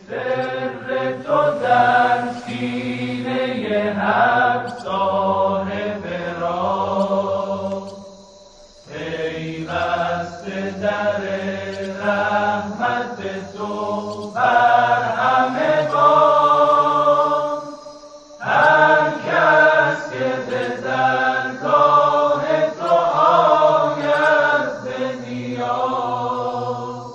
سر تو در سینه هر صاحب راه، پیوسته در رحمت تو بر همه باد. هر کس که به درگاه تو آید به نیاز،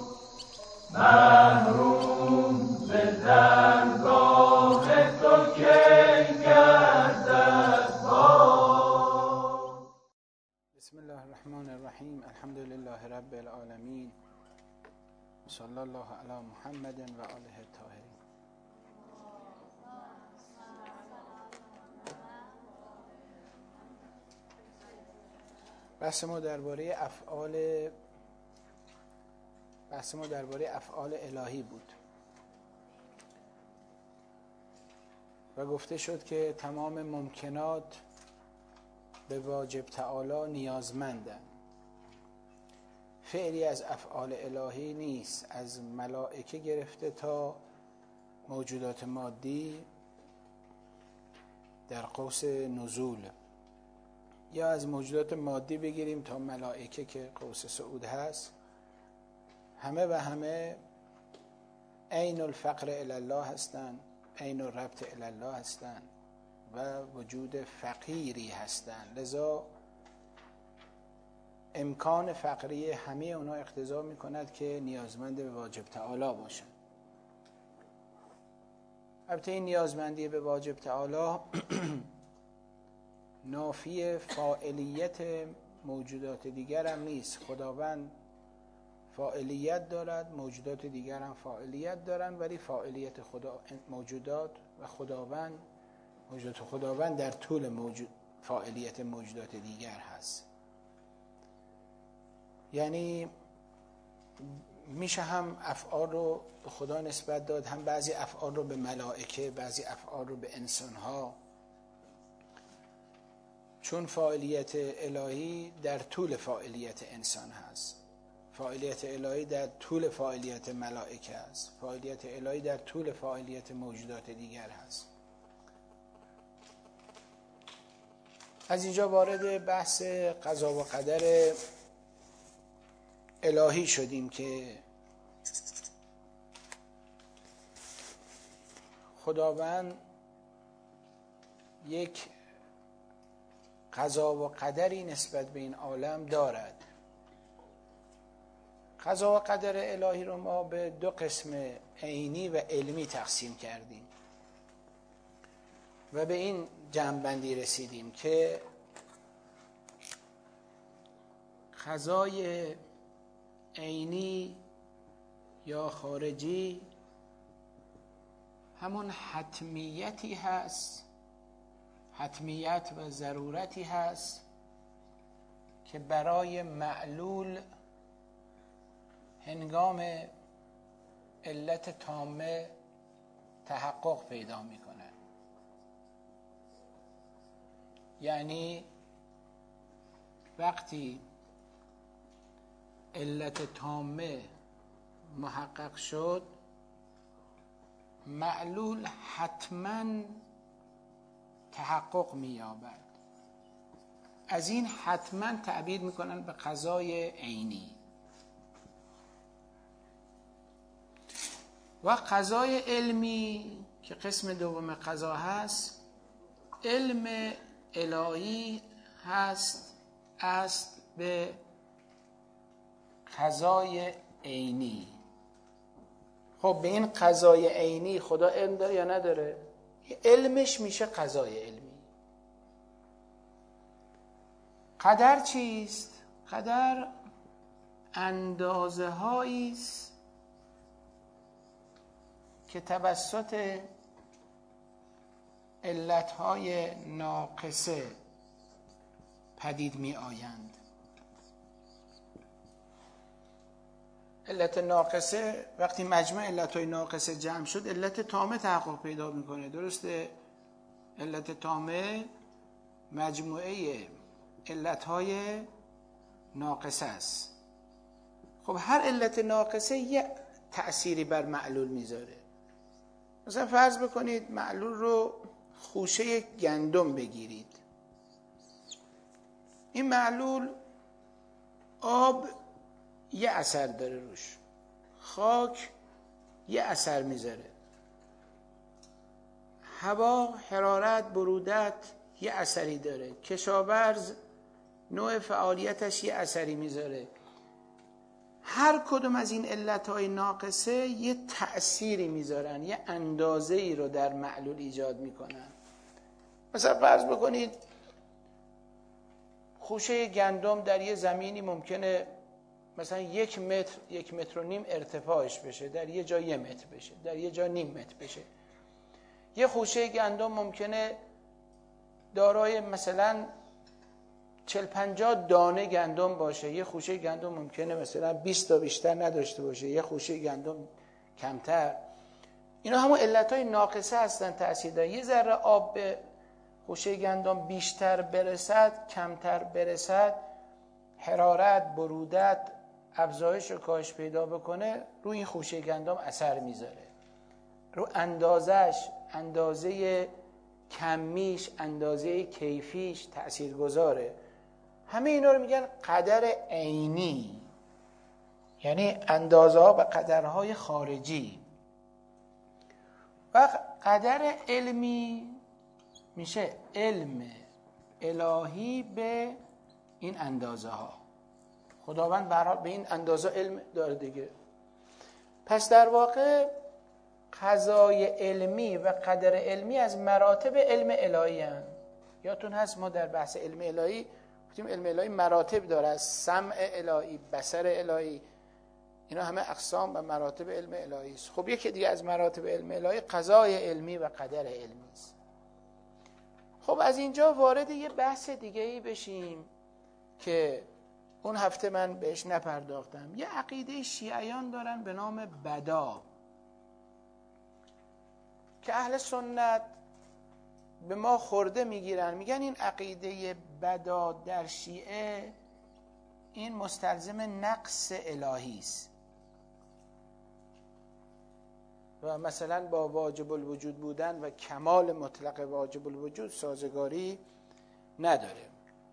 محروم به درگاه تو کی گردد باز. بسم الله الرحمن الرحیم. الحمد لله رب العالمین، صلی الله علی محمد و آله الطاهرین. بحث ما درباره افعال الهی بود و گفته شد که تمام ممکنات به واجب تعالی نیازمندند. فعلی از افعال الهی نیست، از ملائکه گرفته تا موجودات مادی در قوس نزول، یا از موجودات مادی بگیریم تا ملائکه که قوس صعود هست، همه و همه عین الفقر الی الله هستند، عین الربط الی الله هستند و وجود فقیری هستند. لذا امکان فقری همه اونا اقتضا می کند که نیازمند به واجب تعالی باشند. البته این نیازمندی به واجب تعالی نافی فاعلیت موجودات دیگر هم نیست. خداوند فاعلیت دارد، موجودات دیگر هم فاعلیت دارند، ولی فاعلیت موجودات و خداوند در طول فاعلیت موجودات دیگر هست. یعنی میشه هم افعال رو به خدا نسبت داد، هم بعضی افعال رو به ملائکه، بعضی افعال رو به انسانها، چون فاعلیت الهی در طول فاعلیت انسان هست، فاعلیت الهی در طول فاعلیت ملائکه است، فاعلیت الهی در طول فاعلیت موجودات دیگر هست. از اینجا وارد بحث قضا و قدر الهی شدیم که خداوند یک قضا و قدری نسبت به این عالم دارد. قضا و قدر الهی رو ما به دو قسم عینی و علمی تقسیم کردیم و به این جمع‌بندی رسیدیم که قضای عینی یا خارجی همون حتمیتی هست، حتمیت و ضرورتی هست که برای معلول هنگام علت تامه تحقق پیدا میکنه. یعنی وقتی علت تامه محقق شد، معلول حتما تحقق می‌یابد. از این حتما تعبیر میکنن به قضای عینی. و قضای علمی که قسم دوم قضا هست، علم الهی است به قضای عینی. خب به این قضای عینی خدا علم داره یا نداره؟ علمش میشه قضای علمی. قدر چیست؟ قدر اندازه هایی است که توسط علتهای ناقصه پدید می آیند. علت ناقصه وقتی مجموع علتهای ناقصه جمع شد، علت تامه تحقق پیدا میکنه. درسته؟ علت تامه مجموعه علتهای ناقصه است. خب هر علت ناقصه یه تأثیری بر معلول میذاره. مثلا فرض بکنید معلول رو خوشه گندم بگیرید. این معلول آب یه اثر داره روش، خاک یه اثر میذاره، هوا، حرارت، برودت یه اثری داره، کشاورز نوع فعالیتش یه اثری میذاره. هر کدوم از این علتهای ناقصه یه تأثیری میذارن، یه اندازه‌ای رو در معلول ایجاد میکنن. مثلا فرض بکنید خوشه گندم در یه زمینی ممکنه مثلا 1 متر 1.5 متر ارتفاعش بشه، در یه جا 1 متر بشه، در یه جا 0.5 متر بشه. یه خوشه گندم ممکنه دارای مثلا 40-50 دانه گندم باشه، یه خوشه گندم ممکنه مثلا 20 تا بیشتر نداشته باشه، یه خوشه گندم کمتر. اینا همون علتهای ناقصه هستن، تأثیر دارن. یه ذره آب به خوشه گندم بیشتر برسد، کمتر برسد، حرارت، برودت، افزایش و کاهش پیدا بکنه، روی این خوشه گندم اثر میذاره، رو اندازش، اندازه کمیش، اندازه کیفیش تأثیر گذاره. همه اینا رو میگن قدر عینی، یعنی اندازه ها و قدرهای خارجی. و قدر علمی میشه علم الهی به این اندازه ها. خداوند به هر حال به این اندازه علم داره دیگه. پس در واقع قضای علمی و قدر علمی از مراتب علم الهی هستند. یادتون هست ما در بحث علم الهی گفتیم علم الهی مراتب داره، از سمع الهی، بصر الهی، اینا همه اقسام و مراتب علم الهی است. خب یکی دیگه از مراتب علم الهی قضای علمی و قدر علمی است. خب از اینجا وارد یه بحث دیگه‌ای بشیم که اون هفته من بهش نپرداختم. یه عقیده شیعیان دارن به نام بدا که اهل سنت به ما خورده میگیرن، میگن این عقیده بدا در شیعه این مستلزم نقص الهی است و مثلا با واجب الوجود بودن و کمال مطلق واجب الوجود سازگاری نداره.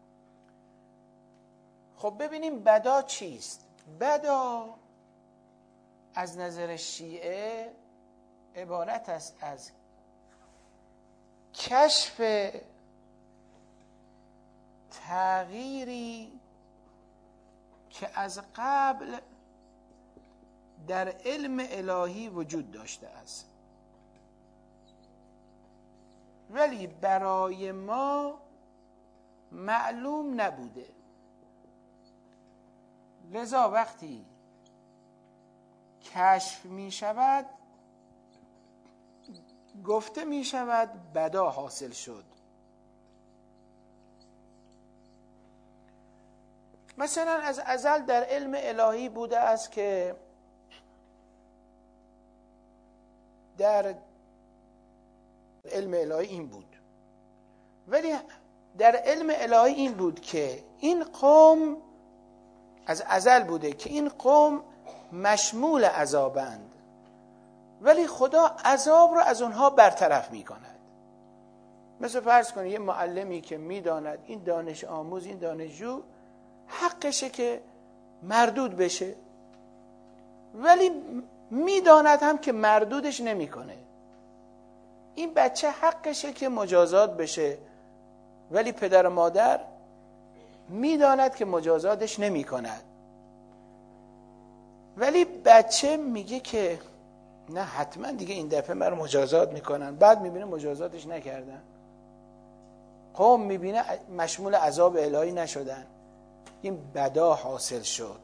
خب ببینیم بدا چیست؟ بدا از نظر شیعه عبارت است از کشف تغییری که از قبل در علم الهی وجود داشته است ولی برای ما معلوم نبوده. لذا وقتی کشف می شود گفته می شود بدا حاصل شد. مثلا از ازل در علم الهی بوده است که در علم الهی این بود، ولی در علم الهی این بود که این قوم از ازل بوده که این قوم مشمول عذابند، ولی خدا عذاب رو از اونها برطرف می کند. مثل فرض کنید یه معلمی که می داند این دانش آموز، این دانشجو حقشه که مردود بشه، ولی می داند هم که مردودش نمی کنه. این بچه حقشه که مجازات بشه، ولی پدر و مادر می داند که مجازاتش نمی کند. ولی بچه میگه که نه حتما دیگه این دفعه من مجازات میکنن، بعد میبینه مجازاتش نکردن. قوم میبینه مشمول عذاب الهی نشدن، این بدا حاصل شد.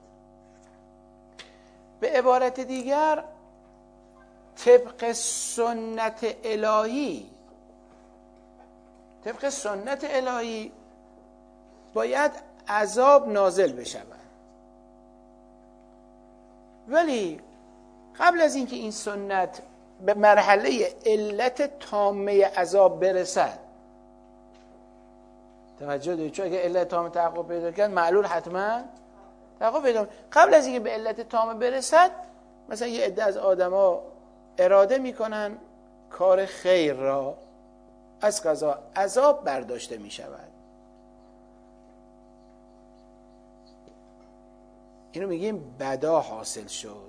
به عبارت دیگر طبق سنت الهی باید عذاب نازل بشود، ولی قبل از اینکه این سنت به مرحله علت تامه عذاب برسد، توجه دارید؟ چون اگه علت تامه تحقق پیدا کرد معلول حتما تحقق پیدا کنه. قبل از اینکه به علت تامه برسد، مثلا یه عده از آدما اراده میکنن کار خیر را از قضا عذاب برداشته می شود. اینو میگیم بدا حاصل شد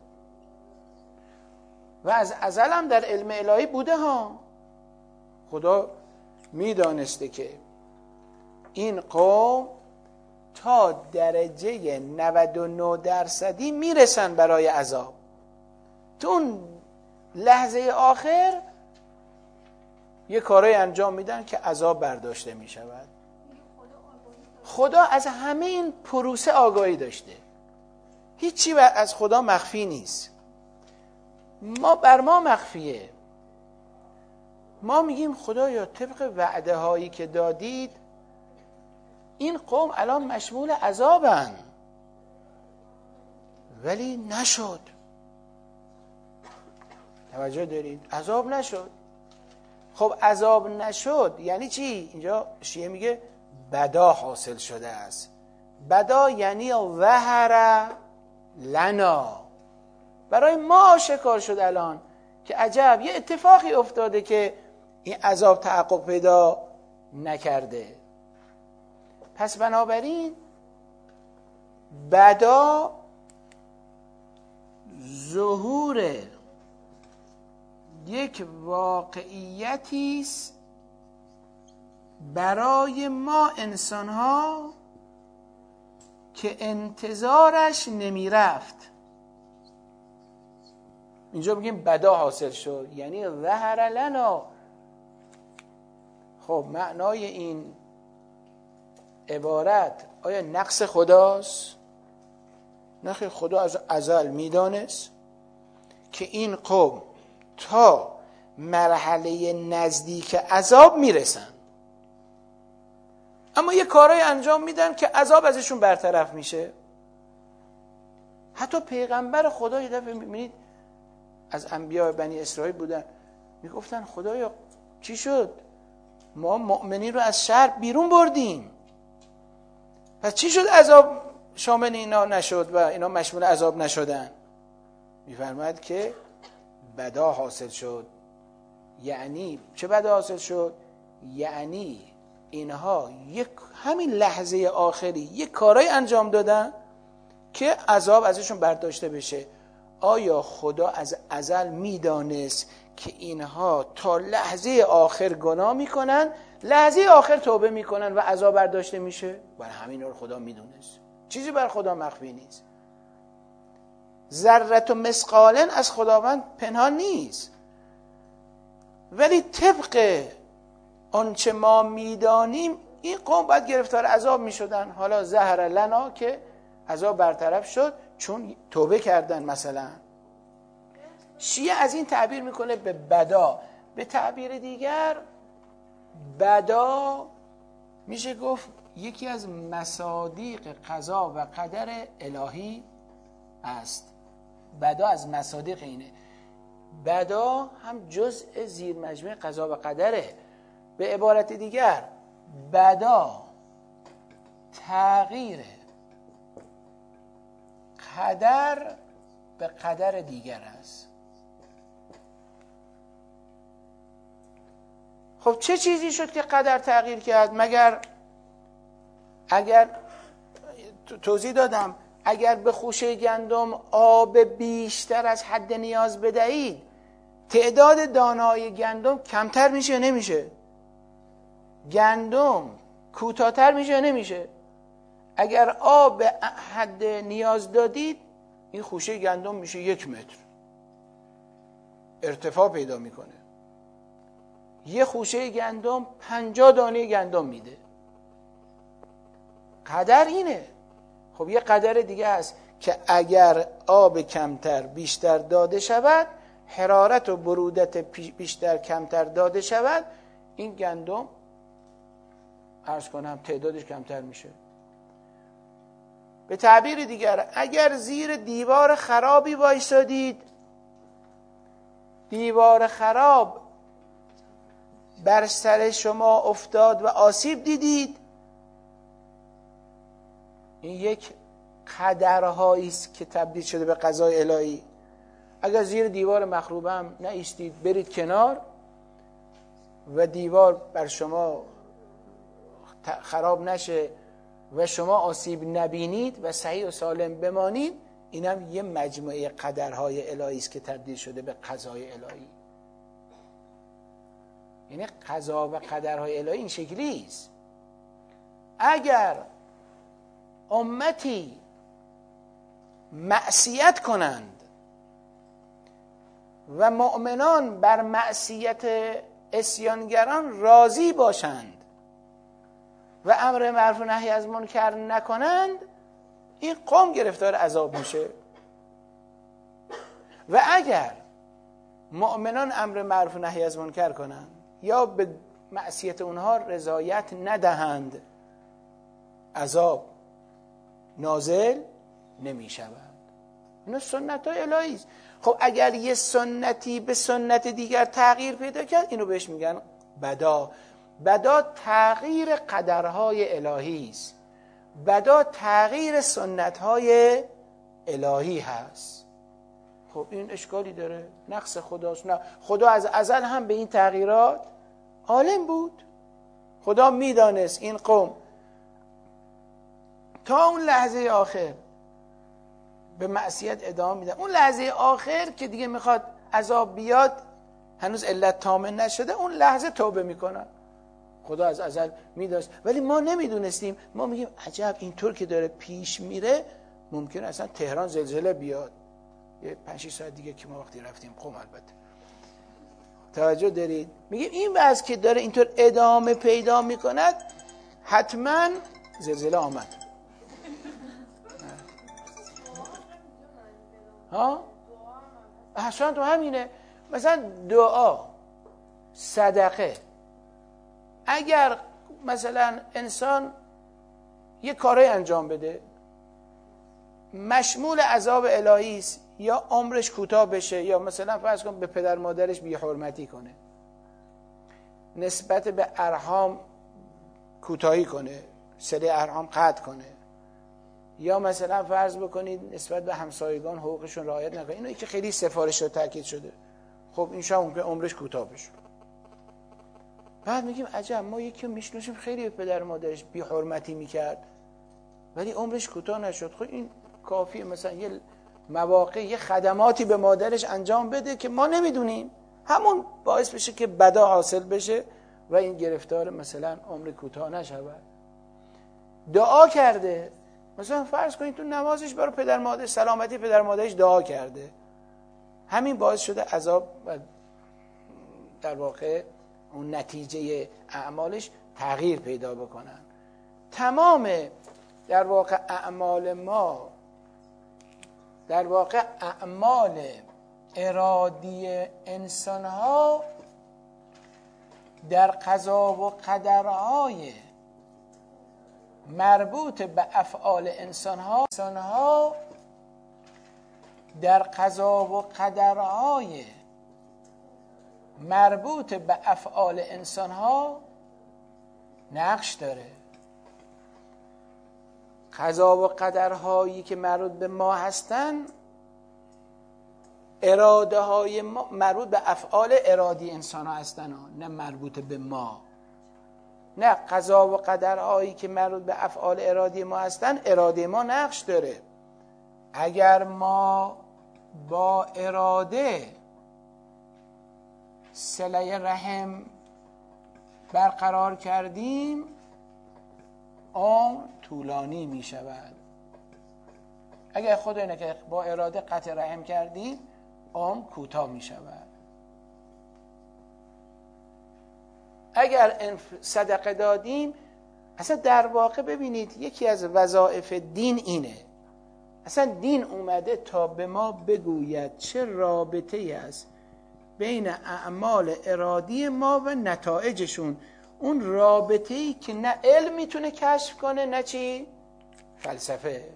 و از ازل هم در علم الهی بوده ها. خدا میدانسته که این قوم تا درجه 99% میرسن برای عذاب. تو اون لحظه آخر یه کارای انجام میدن که عذاب برداشته میشود. خدا از همه این پروسه آگاهی داشته، هیچی از خدا مخفی نیست. بر ما مخفیه. ما میگیم خدایا طبق وعده هایی که دادید این قوم الان مشمول عذابن، ولی نشد. توجه دارید؟ عذاب نشد. خب عذاب نشد یعنی چی؟ اینجا شیعه میگه بدا حاصل شده است. بدا یعنی ظهر لنا، برای ما آشکار شد الان که عجب یه اتفاقی افتاده که این عذاب تحقق پیدا نکرده. پس بنابراین بدا ظهور یک واقعیتی است برای ما انسان ها که انتظارش نمی رفت. اینجا بگیم بدا حاصل شد یعنی ظهر لنا. خب معنای این عبارت آیا نقص خداست؟ نه، خدا از ازل میدانست که این قوم تا مرحله نزدیک عذاب میرسن، اما یه کارهای انجام میدن که عذاب ازشون برطرف میشه. حتی پیغمبر خدا یه دفعه میبینید از انبیاء بنی اسرائیل بودن، میگفتن خدایا چی شد؟ ما مؤمنین رو از شر بیرون بردیم، پس چی شد عذاب شامل اینا نشد و اینا مشمول عذاب نشدن؟ میفرماید که بدا حاصل شد. یعنی چه بدا حاصل شد؟ یعنی اینها یک همین لحظه آخری یک کارای انجام دادن که عذاب ازشون برداشته بشه. آیا خدا از ازل میدانست که اینها تا لحظه آخر گناه میکنن، لحظه آخر توبه میکنن و عذاب برداشته میشه؟ برای همین رو خدا میدونست، چیزی بر خدا مخفی نیست. ذره مثقالن از خداوند پنهان نیست، ولی طبق آنچه ما میدانیم این قوم باید گرفتار عذاب میشدن. حالا ظهر لنا که عذاب برطرف شد چون توبه کردن. مثلا شیعه از این تعبیر میکنه به بدا. به تعبیر دیگر بدا میشه گفت یکی از مصادیق قضا و قدر الهی است. بدا از مصادیق اینه. بدا هم جزء زیر مجموعه قضا و قدره. به عبارت دیگر بدا تغییر قدر به قدر دیگر است. خب چه چیزی شد که قدر تغییر کرد؟ مگر اگر توضیح دادم اگر به خوشه گندم آب بیشتر از حد نیاز بدهید تعداد دانه‌های گندم کمتر میشه یا نمیشه؟ گندم کوتاه‌تر میشه یا نمیشه؟ اگر آب حد نیاز دادید این خوشه گندم میشه 1 متر ارتفاع پیدا میکنه. یه خوشه گندم 50 دانه گندم میده. قدر اینه. خب یه قدر دیگه هست که اگر آب کمتر بیشتر داده شود، حرارت و برودت بیشتر کمتر داده شود، این گندم عرض کنم تعدادش کمتر میشه. به تعبیر دیگر اگر زیر دیوار خرابی وایسادید، دیوار خراب بر سر شما افتاد و آسیب دیدید، این یک قدرهایی است که تبدیل شده به قضای الهی. اگر زیر دیوار مخروبه هم نایستید برید کنار، و دیوار بر شما خراب نشه و شما آسیب نبینید و صحیح و سالم بمانید، اینم یه مجموعه قدرهای الهی است که تبدیل شده به قضای الهی. یعنی قضا و قدرهای الهی این شکلی است. اگر امتی معصیت کنند و مؤمنان بر معصیت عصیانگران راضی باشند و امر معروف و نهی از منکر نکنند، این قوم گرفتار عذاب میشه. و اگر مؤمنان امر معروف و نهی از منکر کنند یا به معصیت اونها رضایت ندهند، عذاب نازل نمی شود. اینا سنت های الهی است. خب اگر یه سنتی به سنت دیگر تغییر پیدا کرد، اینو بهش میگن بدا. بدا تغییر قدرهای الهی است. بدا تغییر سنت های الهی هست. خب این اشکالی داره؟ نقص خداست؟ نه، خدا از ازل هم به این تغییرات عالم بود. خدا میدانست این قوم تا اون لحظه آخر به معصیت ادامه میدن. اون لحظه آخر که دیگه میخواد عذاب بیاد، هنوز علت تامه نشده، اون لحظه توبه میکنن. خدا از ازل میدونست، ولی ما نمیدونستیم. ما میگیم عجب اینطور که داره پیش میره ممکنه اصلا تهران زلزله بیاد. یه 5-6 ساعت دیگه که ما وقتی رفتیم قم، البته توجه دارید، میگیم این وضع که داره اینطور ادامه پیدا میکند حتما زلزله آمد. ها؟ احسان تو همینه. مثلا دعا، صدقه، اگر مثلا انسان یه کاری انجام بده مشمول عذاب الهی است، یا عمرش کوتاه بشه، یا مثلا فرض کن به پدر مادرش بی‌حرمتی کنه، نسبت به ارحام کوتاهی کنه، صله ارحام قطع کنه، یا مثلا فرض بکنید نسبت به همسایگان حقوقشون رعایت نکنه، اینو که خیلی سفارش و تاکید شده، خب این شاید ممکن عمرش کوتاه بشه. بعد میگیم عجب، ما یکی میشناسیم خیلی به پدر مادرش بی‌حرمتی میکرد ولی عمرش کوتاه نشد. خب این کافیه مثلا یه مواقع یه خدماتی به مادرش انجام بده که ما نمیدونیم، همون باعث بشه که بدا حاصل بشه و این گرفتار مثلا عمر کوتاه نشود. دعا کرده، مثلا فرض کنید تو نمازش برای پدر مادر، سلامتی پدر مادرش دعا کرده، همین باعث شده عذاب و در واقع اون نتیجه اعمالش تغییر پیدا بکنن. تمام در واقع اعمال ما، در واقع اعمال ارادی انسان ها در قضا و قدرهای مربوط به افعال انسان ها در قضا و قدرهای مربوط به افعال انسان ها نقش داره. قضا و قدرهایی که مربوط به ما هستن، اراده های ما مربوط به افعال ارادی انسان ها هستن، نه مربوط به ما. نه، قضا و قدرهایی که مربوط به افعال ارادی ما هستن، اراده ما نقش داره. اگر ما با اراده صله رحم برقرار کردیم، آن طولانی می شود. اگر خود اینه که با اراده قطع رحم کردیم، آن کوتاه می شود. اگر صدقه دادیم، اصلا در واقع ببینید یکی از وظایف دین اینه، اصلا دین اومده تا به ما بگوید چه رابطه‌ای است بین اعمال ارادی ما و نتایجشون. اون رابطه‌ای که نه علم میتونه کشف کنه، نه چی؟ فلسفه.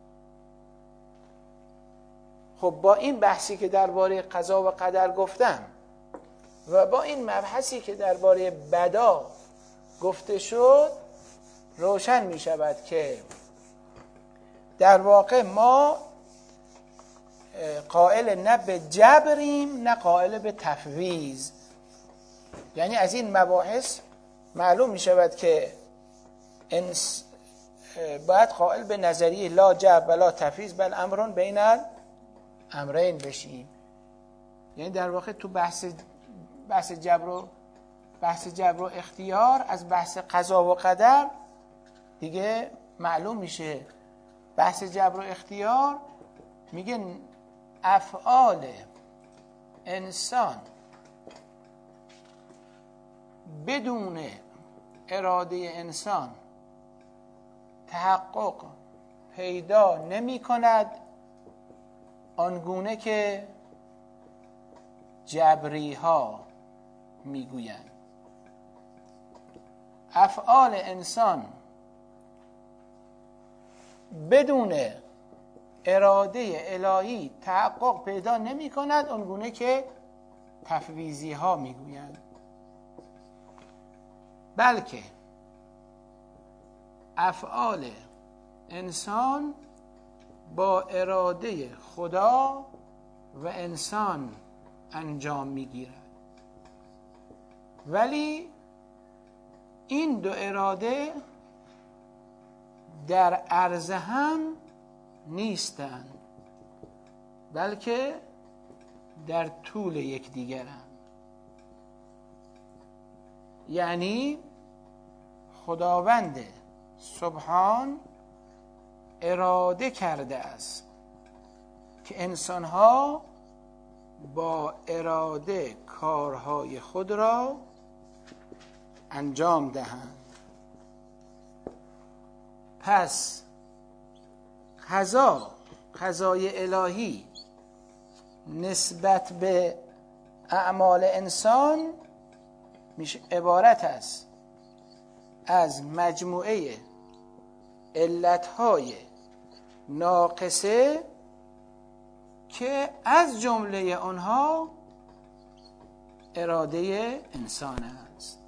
خب با این بحثی که درباره قضا و قدر گفتم و با این مبحثی که درباره بدا گفته شد، روشن می شود که در واقع ما قائل نه به جبریم، نه قائل به تفویض. یعنی از این مباحث معلوم می شود که باید قائل به نظریه لا جبر ولا تفویض بل امرون بین الامرین بشیم. یعنی در واقع تو بحث جبر و اختیار از بحث قضا و قدر دیگه معلوم میشه. بحث جبر و اختیار میگه افعال انسان بدون اراده انسان تحقق پیدا نمی کند، آنگونه که جبری ها میگویند. افعال انسان بدون اراده الهی تحقق پیدا نمی کند، آنگونه که تفویضی ها میگویند، بلکه افعال انسان با اراده خدا و انسان انجام میگیرد، ولی این دو اراده در عرض هم نیستند، بلکه در طول یکدیگرند. یعنی خداوند سبحان اراده کرده است که انسانها با اراده کارهای خود را انجام دهند. پس قضای الهی نسبت به اعمال انسان میشه عبارت است از مجموعه علتهای ناقصه که از جمله آنها اراده انسان است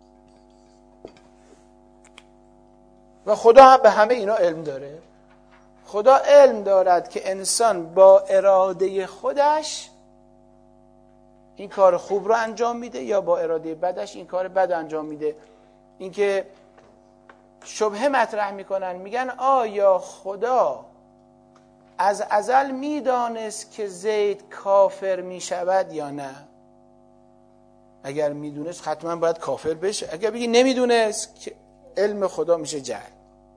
و خدا هم به همه اینا علم داره. خدا علم دارد که انسان با اراده خودش این کار خوب رو انجام میده یا با اراده بدش این کار بد انجام میده. اینکه شبهه مطرح میکنن، میگن آیا خدا از ازل میدانست که زید کافر میشود یا نه؟ اگر میدونست حتما باید کافر بشه. اگر بگی نمیدونست که علم خدا میشه جهل.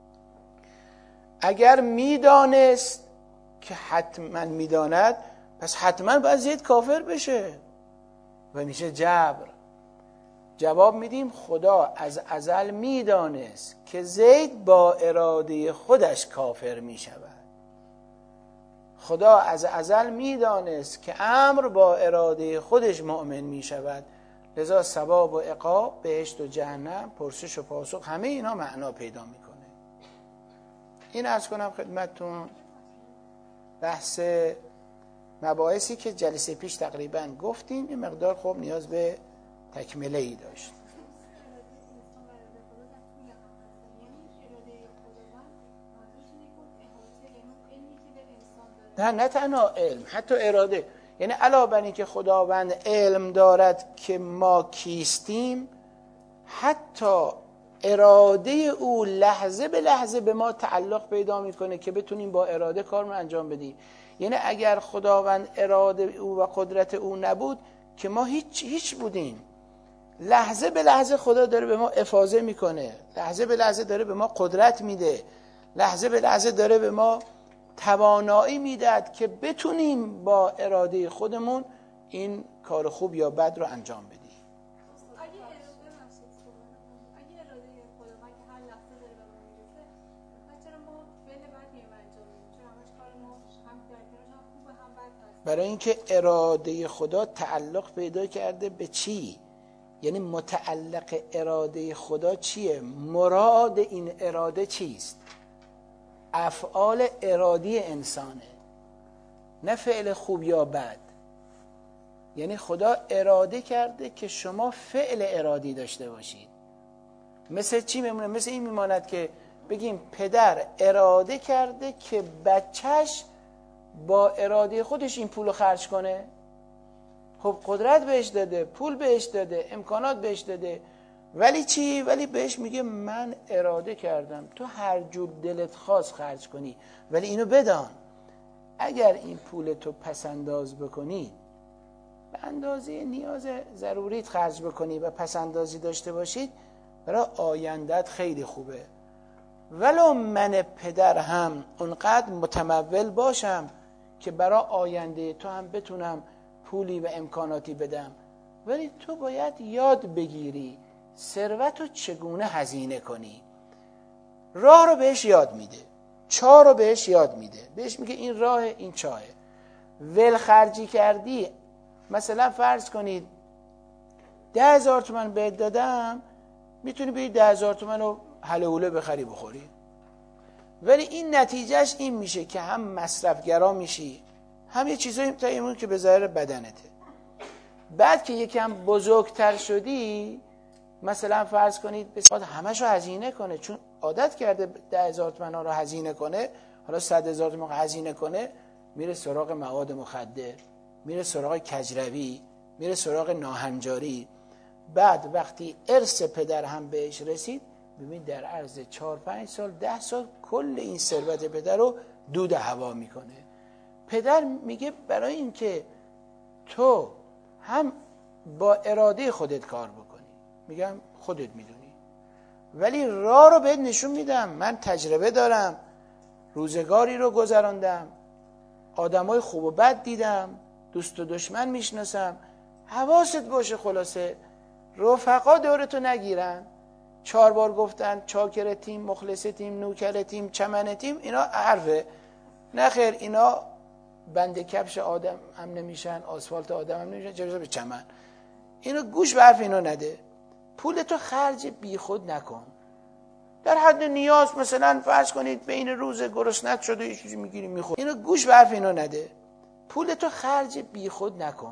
اگر میدانست که حتما میداند، پس حتما باید زید کافر بشه و میشه جبر. جواب میدیم خدا از ازل میدانست که زید با اراده خودش کافر میشود. خدا از ازل میدانست که عمرو با اراده خودش مؤمن میشود. لذا ثواب و عقاب، بهشت و جهنم، پرسش و پاسخ، همه اینا معنا پیدا میکنه. این عرض کنم خدمتتون بحث مباحثی که جلسه پیش تقریبا گفتیم. این مقدار خب نیاز به تکمله ای داشت. نه تنها علم، حتی اراده. یعنی علاوه بر این که خداوند علم دارد که ما کیستیم، حتی اراده او لحظه به لحظه به ما تعلق پیدا میکنه که بتونیم با اراده کارمون انجام بدیم. یعنی اگر خداوند اراده او و قدرت او نبود که ما هیچ بودیم. لحظه به لحظه خدا داره به ما افاضه میکنه، لحظه به لحظه داره به ما قدرت میده، لحظه به لحظه داره به ما توانایی میداد که بتونیم با اراده خودمون این کار خوب یا بد رو انجام بدیم. اگه اراده خداوند که هر لحظه داره به ما میرسه، چرا ما فعل بد میایم انجام میدیم؟ چرا همش کار ما هم در کنارش هم خوبه هم بد هست؟ برای اینکه اراده خدا تعلق پیدا کرده به چی؟ یعنی متعلق اراده خدا چیه؟ مراد این اراده چیست؟ افعال ارادی انسانه، نه فعل خوب یا بد. یعنی خدا اراده کرده که شما فعل ارادی داشته باشید. مثل چی میمونه؟ مثل این میماند که بگیم پدر اراده کرده که بچهش با اراده خودش این پولو خرج کنه. خب قدرت بهش داده، پول بهش داده، امکانات بهش داده، ولی چی؟ ولی بهش میگه من اراده کردم تو هر جور دلت خواست خرج کنی، ولی اینو بدان اگر این پول تو پسنداز بکنی، به اندازه نیاز ضروریت خرج بکنی و پسندازی داشته باشید، برای آیندت خیلی خوبه. ولو من پدر هم اونقدر متمول باشم که برای آینده تو هم بتونم پولی و امکاناتی بدم، ولی تو باید یاد بگیری ثروت رو چگونه هزینه کنی. راه رو بهش یاد میده، چاه رو بهش یاد میده، بهش میگه این راه، این چاهه. ول خرجی کردی، مثلا فرض کنید 10,000 تومان بهت دادم، میتونی بری 10,000 تومان رو حلوله بخری بخوری، ولی این نتیجهش این میشه که هم مصرفگرا میشی، هم یه چیزایی تایمون که به ظاهر بدنته. بعد که یکم بزرگتر شدی، مثلا فرض کنید بسیار همشو هزینه کنه، چون عادت کرده 10,000 تومان رو هزینه کنه، حالا 100,000 تومان هزینه کنه، میره سراغ مواد مخدر، میره سراغ کجروی، میره سراغ ناهنجاری. بعد وقتی ارث پدر هم بهش رسید، ببین در عرض 4-5 سال 10 سال کل این ثروت پدر رو دود هوا میکنه. پدر میگه برای اینکه تو هم با اراده خودت کار بکنی، میگم خودت میدونی، ولی راه رو بهت نشون میدم، من تجربه دارم، روزگاری رو گذراندم، آدمای خوب و بد دیدم، دوست و دشمن میشناسم. حواست باشه خلاصه رفقا دورتو نگیرن 4 بار گفتن چاکرتیم، مخلصتیم، نوکرتیم، چمنتیم، اینا حرفه. نه خیر، اینا بند کفش آدم هم نمیشن، آسفالت آدم هم نمیشن، چه به چمن. اینو گوش به حرف اینا نده. پولتو خرج بی خود نکن. در حد نیاز مثلا فرض کنید بین روز گرسنت شده یه چیزی میگیری میخوری، اینو گوش به حرف اینا نده. پولتو خرج بی خود نکن.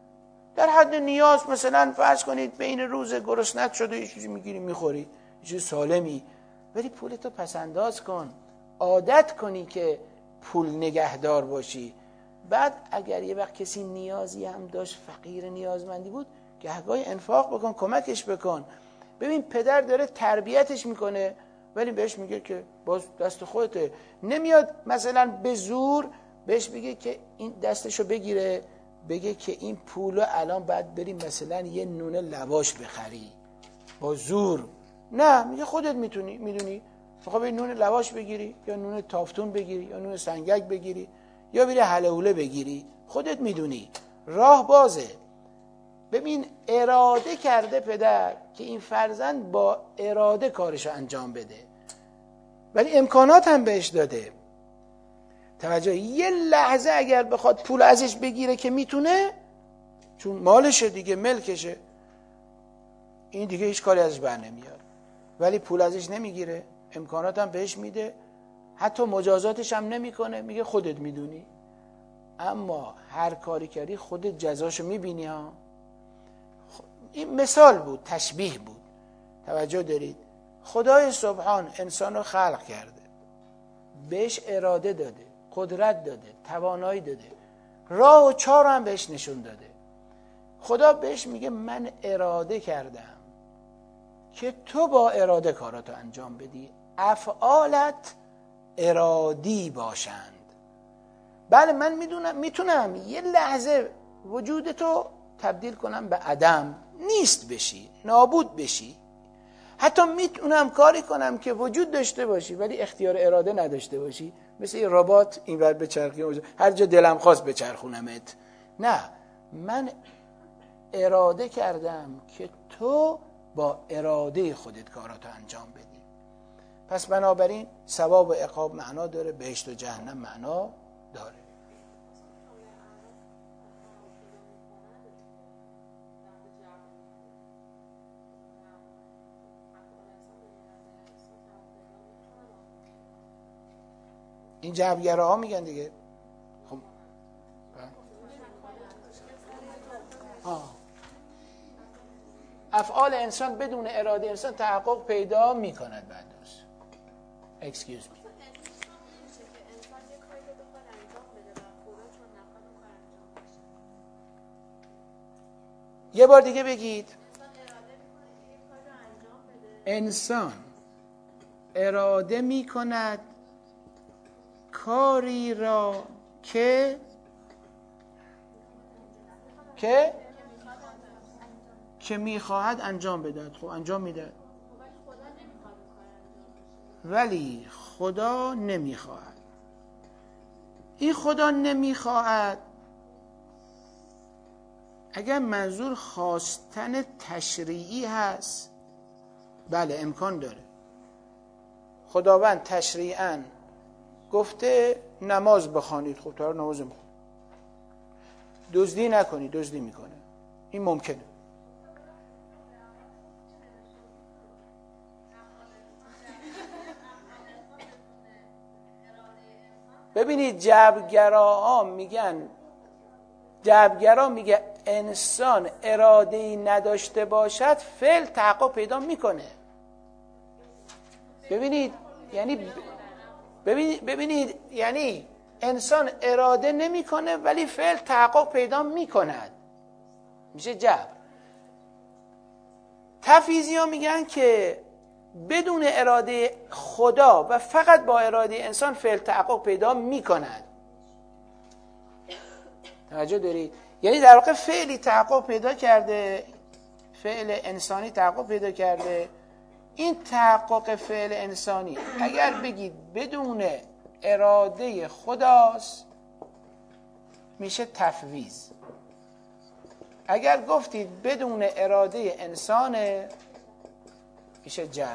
در حد نیاز مثلا فرض کنید بین روز گرسنت شده یه چیزی میگیری میخوری، یه چیز سالمی، ولی پولتو پس انداز کن، عادت کنی که پول نگهدار باشی. بعد اگر یه وقت کسی نیازی هم داشت، فقیر نیازمندی بود، گهگاهی انفاق بکن، کمکش بکن. ببین پدر داره تربیتش میکنه، ولی بهش میگه که باز دست خودته. نمیاد مثلا به زور بهش بگه که این دستشو بگیره، بگه که این پولو الان باید بریم مثلا یه نون لواش بخری با زور. نه، میگه خودت میدونی میخوای بری نون لواش بگیری یا نون تافتون بگیری یا نون سنگک بگیری یا بری حلوله بگیری، خودت میدونی، راه بازه. ببین اراده کرده پدر که این فرزند با اراده کارشو انجام بده، ولی امکانات هم بهش داده. توجه، یه لحظه اگر بخواد پول ازش بگیره که میتونه، چون مالشه دیگه، ملکشه، این دیگه هیچ کاری ازش بر نمیاد، ولی پول ازش نمیگیره، امکانات هم بهش میده، حتی مجازاتش هم نمیکنه، میگه خودت میدونی. اما هر کاری کردی خودت جزاشو میبینی ها. این مثال بود، تشبیه بود. توجه دارید؟ خدای سبحان انسان رو خلق کرده، بهش اراده داده، قدرت داده، توانایی داده، راه و چار هم بهش نشون داده. خدا بهش میگه من اراده کردم که تو با اراده کاراتو انجام بدی، افعالت ارادی باشند. بله من میتونم یه لحظه وجودتو تبدیل کنم به عدم، نیست بشی، نابود بشی. حتی میتونم کاری کنم که وجود داشته باشی ولی اختیار اراده نداشته باشی، مثل یه ربات اینور بچرخی، هر جا دلم خواست بچرخونمت. نه، من اراده کردم که تو با اراده خودت کاراتو انجام بدی. پس بنابراین ثواب و عقاب معنا داره، بهشت و جهنم معنا داره. این جبرگراها میگن دیگه. خب افعال انسان بدون اراده انسان تحقق پیدا میکند. بعد excuse me. یه بار دیگه بگید. انسان اراده می کند کاری را که میخواهد انجام بدهد. خب انجام میده، ولی خدا نمیخواهد. این خدا نمیخواهد اگر منظور خواستن تشریعی هست، بله امکان داره. خداوند تشریعاً گفته نماز بخوانید، خب تو نماز میخونید. دزدی نکنید، دزدی میکنه. این ممکنه. ببینید جبرگراها میگن، جبرگرا میگه انسان اراده‌ای نداشته باشد فعل تحقق پیدا میکنه. ببینید یعنی انسان اراده نمیکنه ولی فعل تحقق پیدا میکند، میشه جبر. تفویضی ها میگن که بدون اراده خدا و فقط با اراده انسان فعل تحقق پیدا میکند. توجه دارید؟ یعنی در واقع فعلی تحقق پیدا کرده، فعل انسانی تحقق پیدا کرده. این تحقق فعل انسانی اگر بگید بدون اراده خداست میشه تفویض. اگر گفتید بدون اراده انسانه میشه جبر.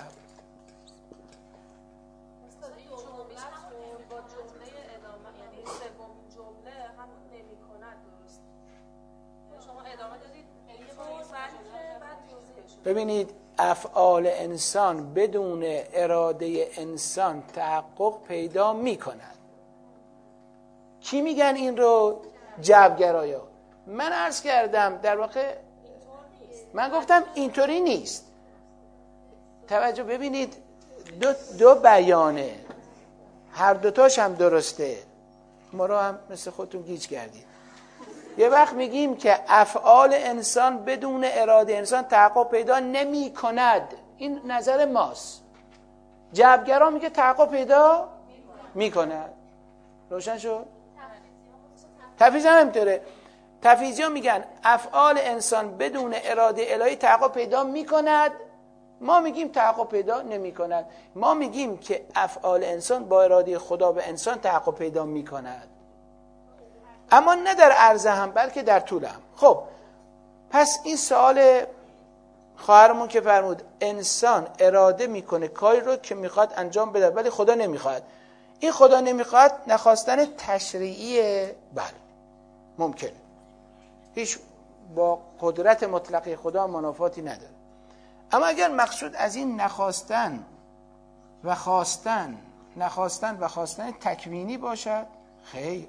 ببینید افعال انسان بدون اراده انسان تحقق پیدا می کند. کی میگن این رو؟ جبرگرایا. من عرض کردم در واقع من گفتم اینطوری نیست. توجه ببینید دو بیانه، هر دوتاش هم درسته. ما رو هم مثل خودتون گیج کردید. یه وقت میگیم که افعال انسان بدون اراده انسان تحقق پیدا نمی کند، این نظر ماست. جبرگرا میگه تحقق پیدا می کند. روشن شد؟ تفویض هم همینطوره. تفویضی ها میگن افعال انسان بدون اراده الهی تحقق پیدا می کند، ما میگیم تحقق پیدا نمی کند. ما میگیم که افعال انسان با اراده خدا به انسان تحقق پیدا می کند، اما نه در عرض هم بلکه در طول هم. خب پس این سوال خواهرمون که فرمود انسان اراده میکنه کاری رو که میخواد انجام بده ولی خدا نمیخواد، این خدا نمیخواد نخواستن تشریعیه. بله ممکنه، هیچ با قدرت مطلقه خدا منافاتی نداره. اما اگر مقصود از این نخواستن و خواستن تکوینی باشد، خیر،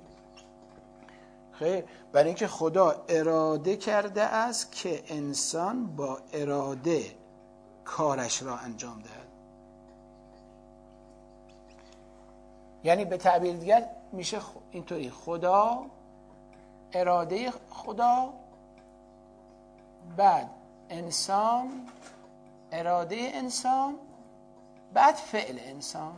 برای اینکه خدا اراده کرده است که انسان با اراده کارش را انجام دهد. یعنی به تعبیر دیگر میشه اینطوری: خدا، اراده خدا، بعد انسان، اراده انسان، بعد فعل انسان.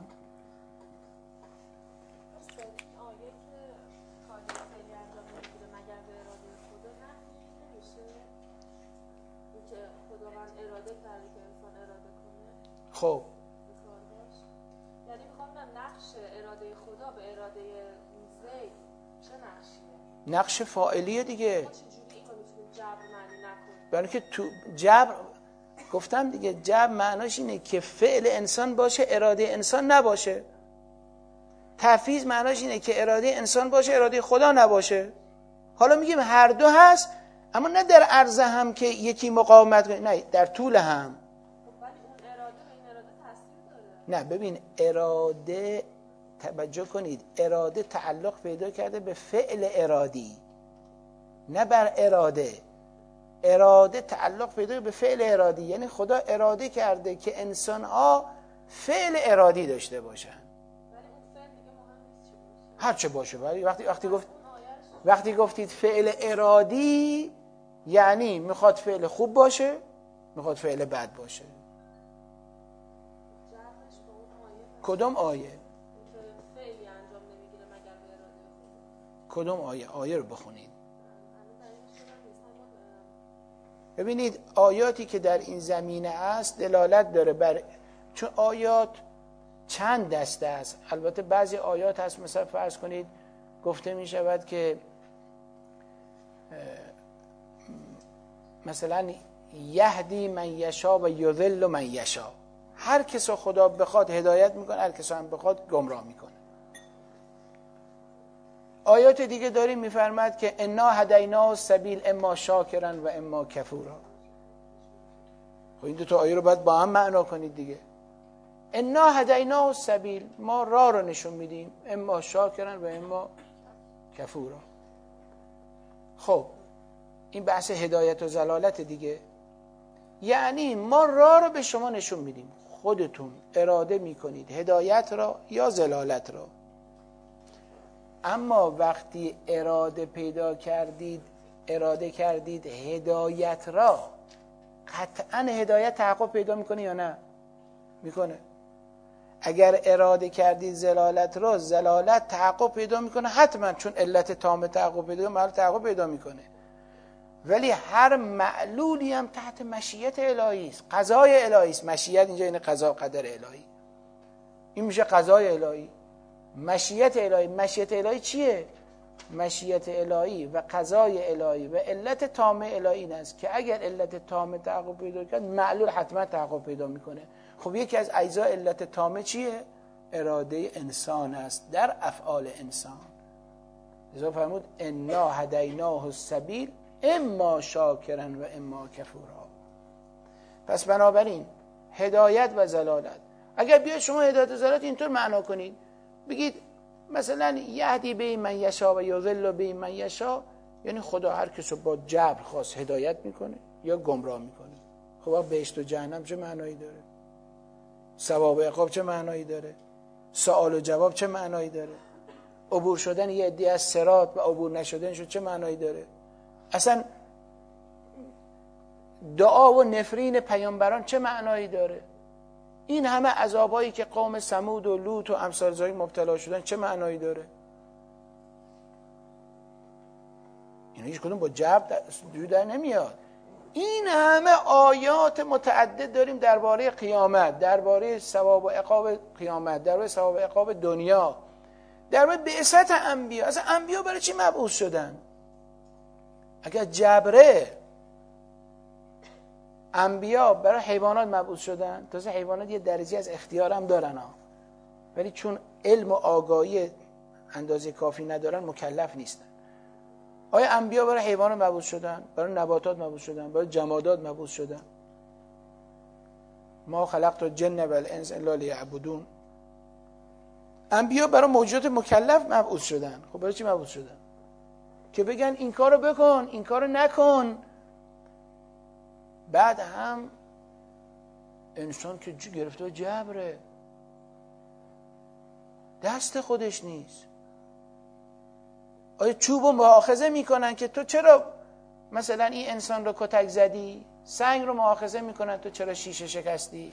خب یعنی میخوام نقش اراده خدا به اراده زید چه نقشیه؟ نقش فاعلیه دیگه. چجوری اینو میتونیم جبر معنی نکنیم؟ برای که تو جبر گفتم دیگه، جبر معناش اینه که فعل انسان باشه اراده انسان نباشه. تفویض معناش اینه که اراده انسان باشه اراده خدا نباشه. حالا میگیم هر دو هست، اما نه در عرض هم که یکی مقاومت کنه، نه در طول هم. نه ببین، اراده، توجه کنید، اراده تعلق پیدا کرده به فعل ارادی، نه بر اراده. اراده تعلق پیدا به فعل ارادی، یعنی خدا اراده کرده که انسان‌ها فعل ارادی داشته باشن. هر چه باشه، ولی وقتی گفتید فعل ارادی، یعنی میخواد فعل خوب باشه، میخواد فعل بد باشه. کدوم آیه؟ کدوم آیه؟ آیه رو بخونید. ببینید آیاتی که در این زمینه است دلالت داره بر، چون آیات چند دسته است. البته بعضی آیات هست مثلا فرض کنید گفته می شود که مثلا یهدی من یشا و یضل من یشا، هر کس خدا بخواد هدایت میکنه، هر کس هم بخواد گمراه میکنه. آیات دیگه داریم میفرماد که انا هدیناه السبیل اما شاکرا و اما کفورا. خب این دو تا آیه رو باید با هم معنا کنید دیگه. انا هدیناه السبیل، ما راه رو نشون میدیم، اما شاکرا و اما کفورا. خب این بحث هدایت و ضلالت دیگه، یعنی ما راه رو به شما نشون میدیم، خودتون اراده میکنید هدایت را یا ضلالت را. اما وقتی اراده کردید هدایت را، قطعا هدایت تحقق پیدا میکنه یا نه؟ میکنه. اگر اراده کردید ضلالت را، ضلالت تحقق پیدا میکنه حتما، چون علت تام تحقق پیدا محل تحقق پیدا میکنه. ولی هر معلولی هم تحت مشیت الهی است، قضای الهی است. مشیت اینجا یعنی قضا و قدر الهی، این میشه قضای الهی. مشیت الهی، مشیت الهی چیه؟ مشیت الهی و قضای الهی و علت تامه الهی این است که اگر علت تامه تحقق پیدا کرد معلول حتما تحقق پیدا میکنه. خب یکی از اجزای علت تامه چیه؟ اراده انسان است در افعال انسان. لذا فرمود انا هدیناه السبیل اما شاکرا و اما کفورا. پس بنابراین هدایت و ضلالت، اگر بیاید شما هدایت و ضلالت اینطور معنا کنید، بگید مثلا یهدی به من یشا و یضل به من یشا، یعنی خدا هر کسو با جبر خواست هدایت میکنه یا گمراه میکنه. خب بهشت و جهنم چه معنایی داره؟ ثواب و عقاب چه معنایی داره؟ سوال و جواب چه معنایی داره؟ عبور شدن یه عده از صراط و عبور نشدنش چه معنایی داره؟ اصلا دعا و نفرین پیامبران چه معنایی داره؟ این همه عذابایی که قوم ثمود و لوط و امثال زایی مبتلا شدن چه معنایی داره؟ اینا هیچ کدوم با جبر در نمیاد. این همه آیات متعدد داریم درباره قیامت، درباره ثواب و عقاب قیامت، درباره ثواب و عقاب دنیا، درباره بعثت انبیا. اصلا انبیا برای چی مبعوث شدن؟ اگر جبره، انبیا برای حیوانات مبعوث شدن. تازه حیوانات یه درجه از اختیار هم دارن ولی چون علم و آگاهی اندازه کافی ندارن مکلف نیستن. آیا انبیا برای حیوانات مبعوث شدن؟ برای نباتات مبعوث شدن؟ برای جمادات مبعوث شدن؟ ما خلقت الجن والانس الا لیعبدون. انبیا برای موجودات مکلف مبعوث شدن. خب برای چی مبعوث شدن؟ که بگن این کارو بکن، این کارو نکن. بعد هم انسان که گرفته جبره، دست خودش نیست. آیا چوبو مؤاخذه میکنن که تو چرا مثلا این انسان رو کتک زدی؟ سنگ رو مؤاخذه میکنن تو چرا شیشه شکستی؟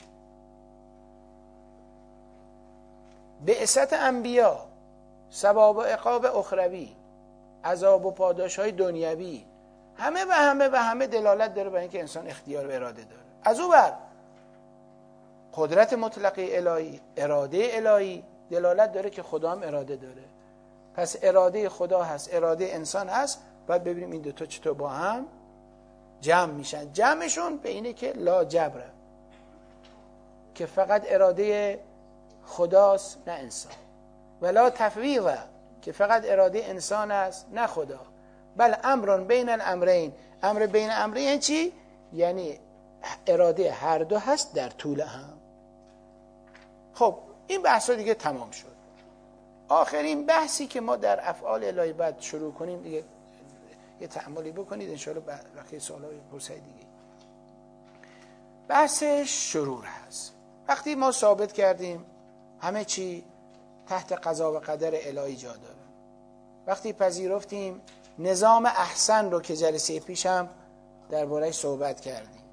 بعثت انبیا، ثواب و عقاب اخروی، عذاب و پاداش های دنیوی، همه دلالت داره بر اینکه انسان اختیار و اراده داره. از او بر قدرت مطلقه الهی، اراده الهی دلالت داره که خدا هم اراده داره. پس اراده خدا هست، اراده انسان هست. باید ببینیم این دوتا چطور با هم جمع میشن. جمعشون به اینه که لا جبره، که فقط اراده خداست نه انسان، ولا تفویضه، که فقط اراده انسان است نه خدا. بل امرون بین الامرین. امر بین امرین یعنی چی؟ یعنی اراده هر دو هست در طول هم. خب این بحثا دیگه تمام شد. آخرین بحثی که ما در افعال الهی بعد شروع کنیم دیگه، یه تأملی بکنید انشاءالله بقیه سوالای پرسه دیگه. بحث شرور هست. وقتی ما ثابت کردیم همه چی تحت قضا و قدر الهی جا داره، وقتی پذیرفتیم نظام احسن رو که جلسه پیشم درباره‌اش صحبت کردیم.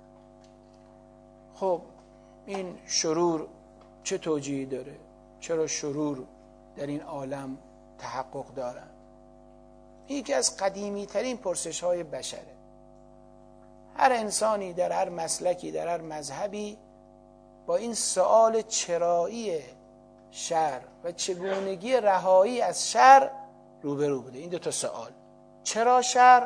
خب این شرور چه توجیهی داره؟ چرا شرور در این عالم تحقق دارن؟ یکی از قدیمی ترین پرسش های بشره. هر انسانی در هر مسلکی، در هر مذهبی با این سؤال چرایی شر و چگونگی رهایی از شر روبرو بوده. این دو تا سؤال، چرا شر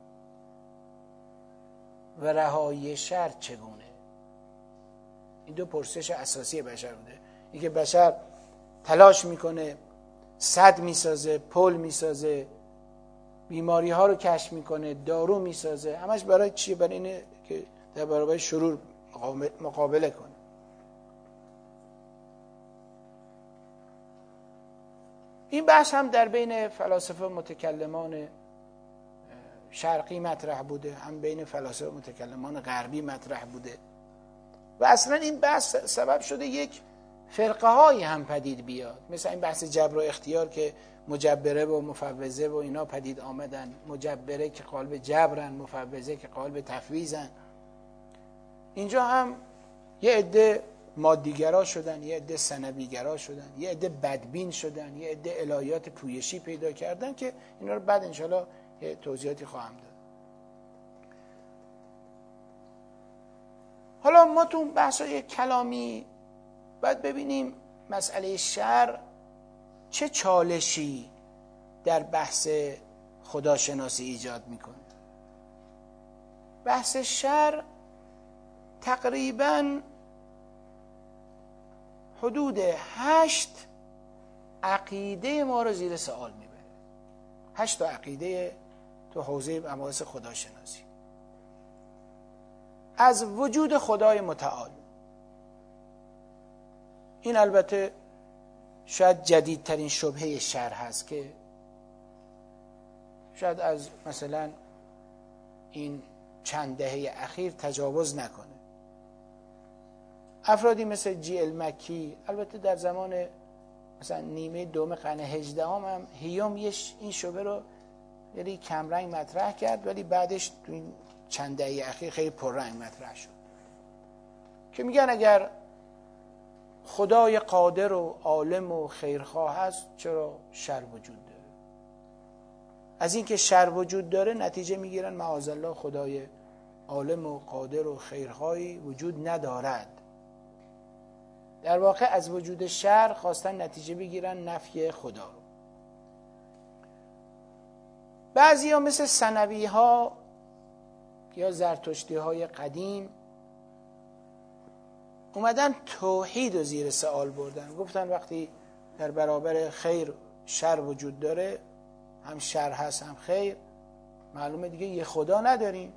و رهایی شر چگونه، این دو پرسش اساسی بشر بوده. اینکه بشر تلاش میکنه، سد میسازه، پل میسازه، بیماری ها رو کشف میکنه، دارو میسازه، همش برای چیه؟ برای اینه که در برابر شرور مقابله کنه. این بحث هم در بین فلاسفه متکلمان شرقی مطرح بوده، هم بین فلاسفه متکلمان غربی مطرح بوده و اصلا این بحث سبب شده یک فرقه هایی هم پدید بیاد، مثل این بحث جبر و اختیار که مجبره و مفوضه و اینا پدید آمدن. مجبره که قالب جبرن، مفوضه که قالب تفویضن. اینجا هم یه عده مادیگرا شدن، یه عده ثنویگرا شدن، یه عده بدبین شدن، یه عده الهیات پویشی پیدا کردن که اینا رو بعد انشالله یه توضیحاتی خواهم داد. حالا ما تو بحث‌های کلامی باید ببینیم مسئله شر چه چالشی در بحث خداشناسی ایجاد میکنه. بحث شر تقریباً حدود 8 عقیده ما رو زیر سوال میبره. 8 تا عقیده تو حوزه مباحث خداشناسی. از وجود خدای متعال، این البته شاید جدیدترین شبهه شر هست که شاید از مثلا این چند دهه اخیر تجاوز نکنه. افرادی مثل جی ال مکی، البته در زمان مثلا نیمه دوم قرن 18 هم هیوم این شبهه رو یعنی کمرنگ مطرح کرد، ولی بعدش تو این چند دهه اخیر خیلی پررنگ مطرح شد که میگن اگر خدای قادر و عالم و خیرخواه هست چرا شر وجود داره؟ از این که شر وجود داره نتیجه میگیرن معاذالله خدای عالم و قادر و خیرخواهی وجود ندارد. در واقع از وجود شر خواستن نتیجه بگیرن نفی خدا رو. بعضی ها مثل ثنوی ها یا زرتشتی های قدیم اومدن توحید رو زیر سوال بردن. گفتن وقتی در برابر خیر شر وجود داره، هم شر هست هم خیر، معلومه دیگه یه خدا نداریم.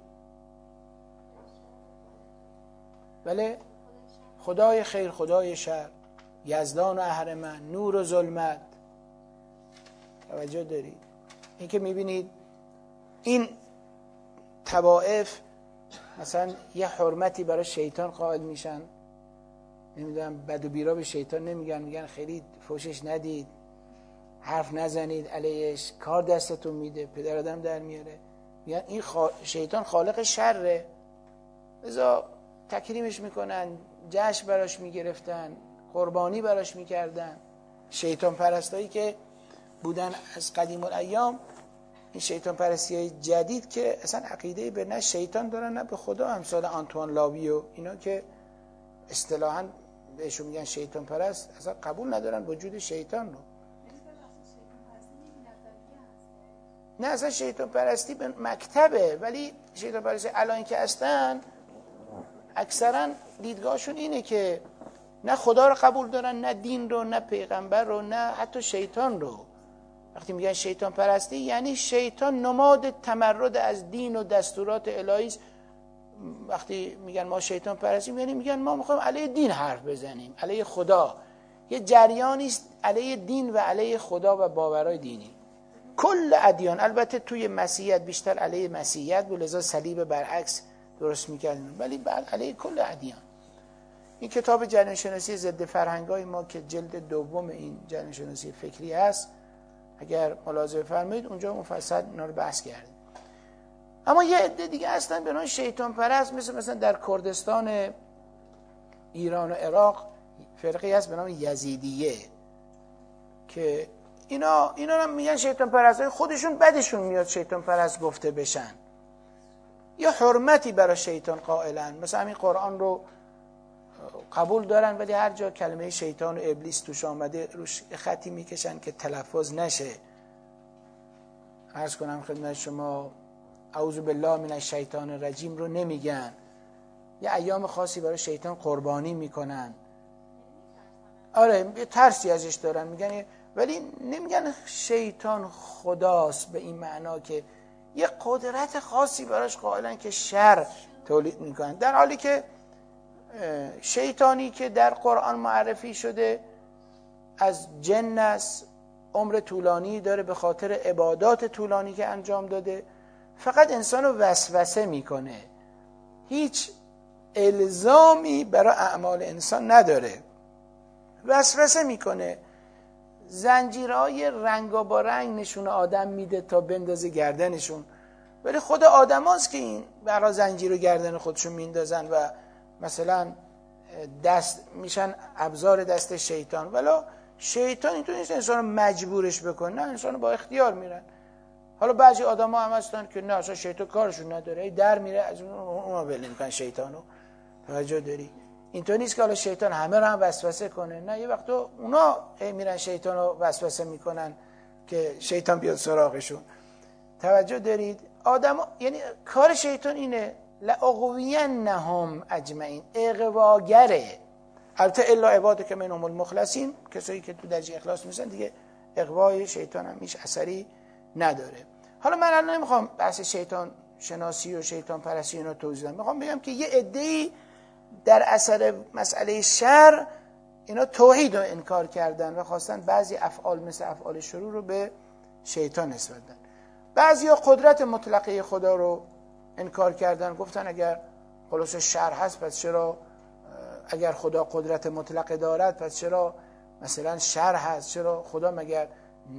بله، خدای خیر، خدای شر، یزدان و اهرمن، نور و ظلمت. توجه دارید؟ این که میبینید این طوائف مثلا یه حرمتی برای شیطان قائل میشن، نمیدونم بد و بیرا به شیطان نمیگن، میگن خیلی فوشش ندید، حرف نزنید علیهش، کار دستتون میده، پدر آدم در میاره. میگن این شیطان خالق شره، لذا تکریمش میکنن، جشن براش میگرفتن، قربانی براش میکردن. شیطان پرستایی که بودن از قدیم الایام، این شیطان پرستی های جدید که اصلا عقیده به نه شیطان دارن نه به خدا، امثال آنتوان لاوی و اینا که اصطلاحاً بهشون میگن شیطان پرست، اصلا قبول ندارن وجود شیطان رو. نه اصلا شیطان پرستی به مکتبه، ولی شیطان پرستی الان که هستن اکثرا دیدگاهشون اینه که نه خدا رو قبول دارن، نه دین رو، نه پیغمبر رو، نه حتی شیطان رو. وقتی میگن شیطان پرستی یعنی شیطان نماد تمرد از دین و دستورات الهی است. وقتی میگن ما شیطان پرستیم یعنی میگن ما میخوایم علیه دین حرف بزنیم، علیه خدا. یه جریانی است علیه دین و علیه خدا و باورهای دینی. کل ادیان، البته توی مسیحیت بیشتر علیه مسیحیت بود، لذا صلیب برعکس درست میکردن، ولی بعد علیه کل ادیان. این کتاب جریان شناسی ضد فرهنگ‌های ما که جلد دوم این جریان شناسی فکری هست، اگر ملاحظه فرمایید اونجا مفصل اینا رو بحث کردیم. اما یه عده دیگه هستن به نوع شیطان پرست، مثلا در کردستان ایران و عراق فرقی هست به نام یزیدیه که اینا هم میگن شیطان پرست، خودشون بدشون میاد شیطان پرست گفته بشن، یا حرمتی برای شیطان قائلن، مثلا همین قرآن رو قبول دارن ولی هر جا کلمه شیطان و ابلیس توش آمده روش خطی میکشن که تلفظ نشه. عرض کنم خدمت شما اعوذ بالله من الشیطان الرجیم رو نمیگن، یه ایام خاصی برای شیطان قربانی میکنن. آره یه ترسی ازش دارن میگن، ولی نمیگن شیطان خداست به این معنا که یه قدرت خاصی براش قائلن که شر تولید میکنن، در حالی که شیطانی که در قرآن معرفی شده از جن است، عمر طولانی داره به خاطر عبادات طولانی که انجام داده، فقط انسان رو وسوسه میکنه، هیچ الزامی برای اعمال انسان نداره، وسوسه میکنه، زنجیرهای رنگا رنگ نشون آدم میده تا بندازه گردنشون، ولی خود آدم هاست که این برای زنجیر و گردن خودشون میندازن و مثلا دست میشن ابزار دست شیطان. ولی شیطان اینطور نیست انسان رو مجبورش بکنه، نه، انسان رو با اختیار میرن. حالا بعضی آدم ها هم هستن که نه اصلا شیطان کارشون نداره، در میره از اون بله میکنن شیطانو. توجه داری؟ اینطور نیست که حالا شیطان همه رو هم وسوسه کنه، نه، یه وقت اونا میرن شیطان رو وسوسه میکنن که شیطان بیاد سراغشون. توجه دارید؟ آدم یعنی کار شیطان اینه لأغوینهم اجمعین، اغواگره. البته الا عبادک منهم المخلصین، کسایی که تو درجه اخلاص میشن دیگه اغوای شیطان هم هیچ اثری نداره. حالا من الان نمیخوام بحث شیطان شناسی و شیطان پرستی رو توضیح بدم، میخوام بگم که یه عده‌ای در اثر مسئله شر اینا توحید رو انکار کردن و خواستن بعضی افعال مثل افعال شرور رو به شیطان نسبت دادن. بعضیا قدرت مطلقه خدا رو انکار کردن، گفتن اگر خلاص شر هست پس چرا، اگر خدا قدرت مطلقه دارد پس چرا مثلا شر هست، چرا خدا مگر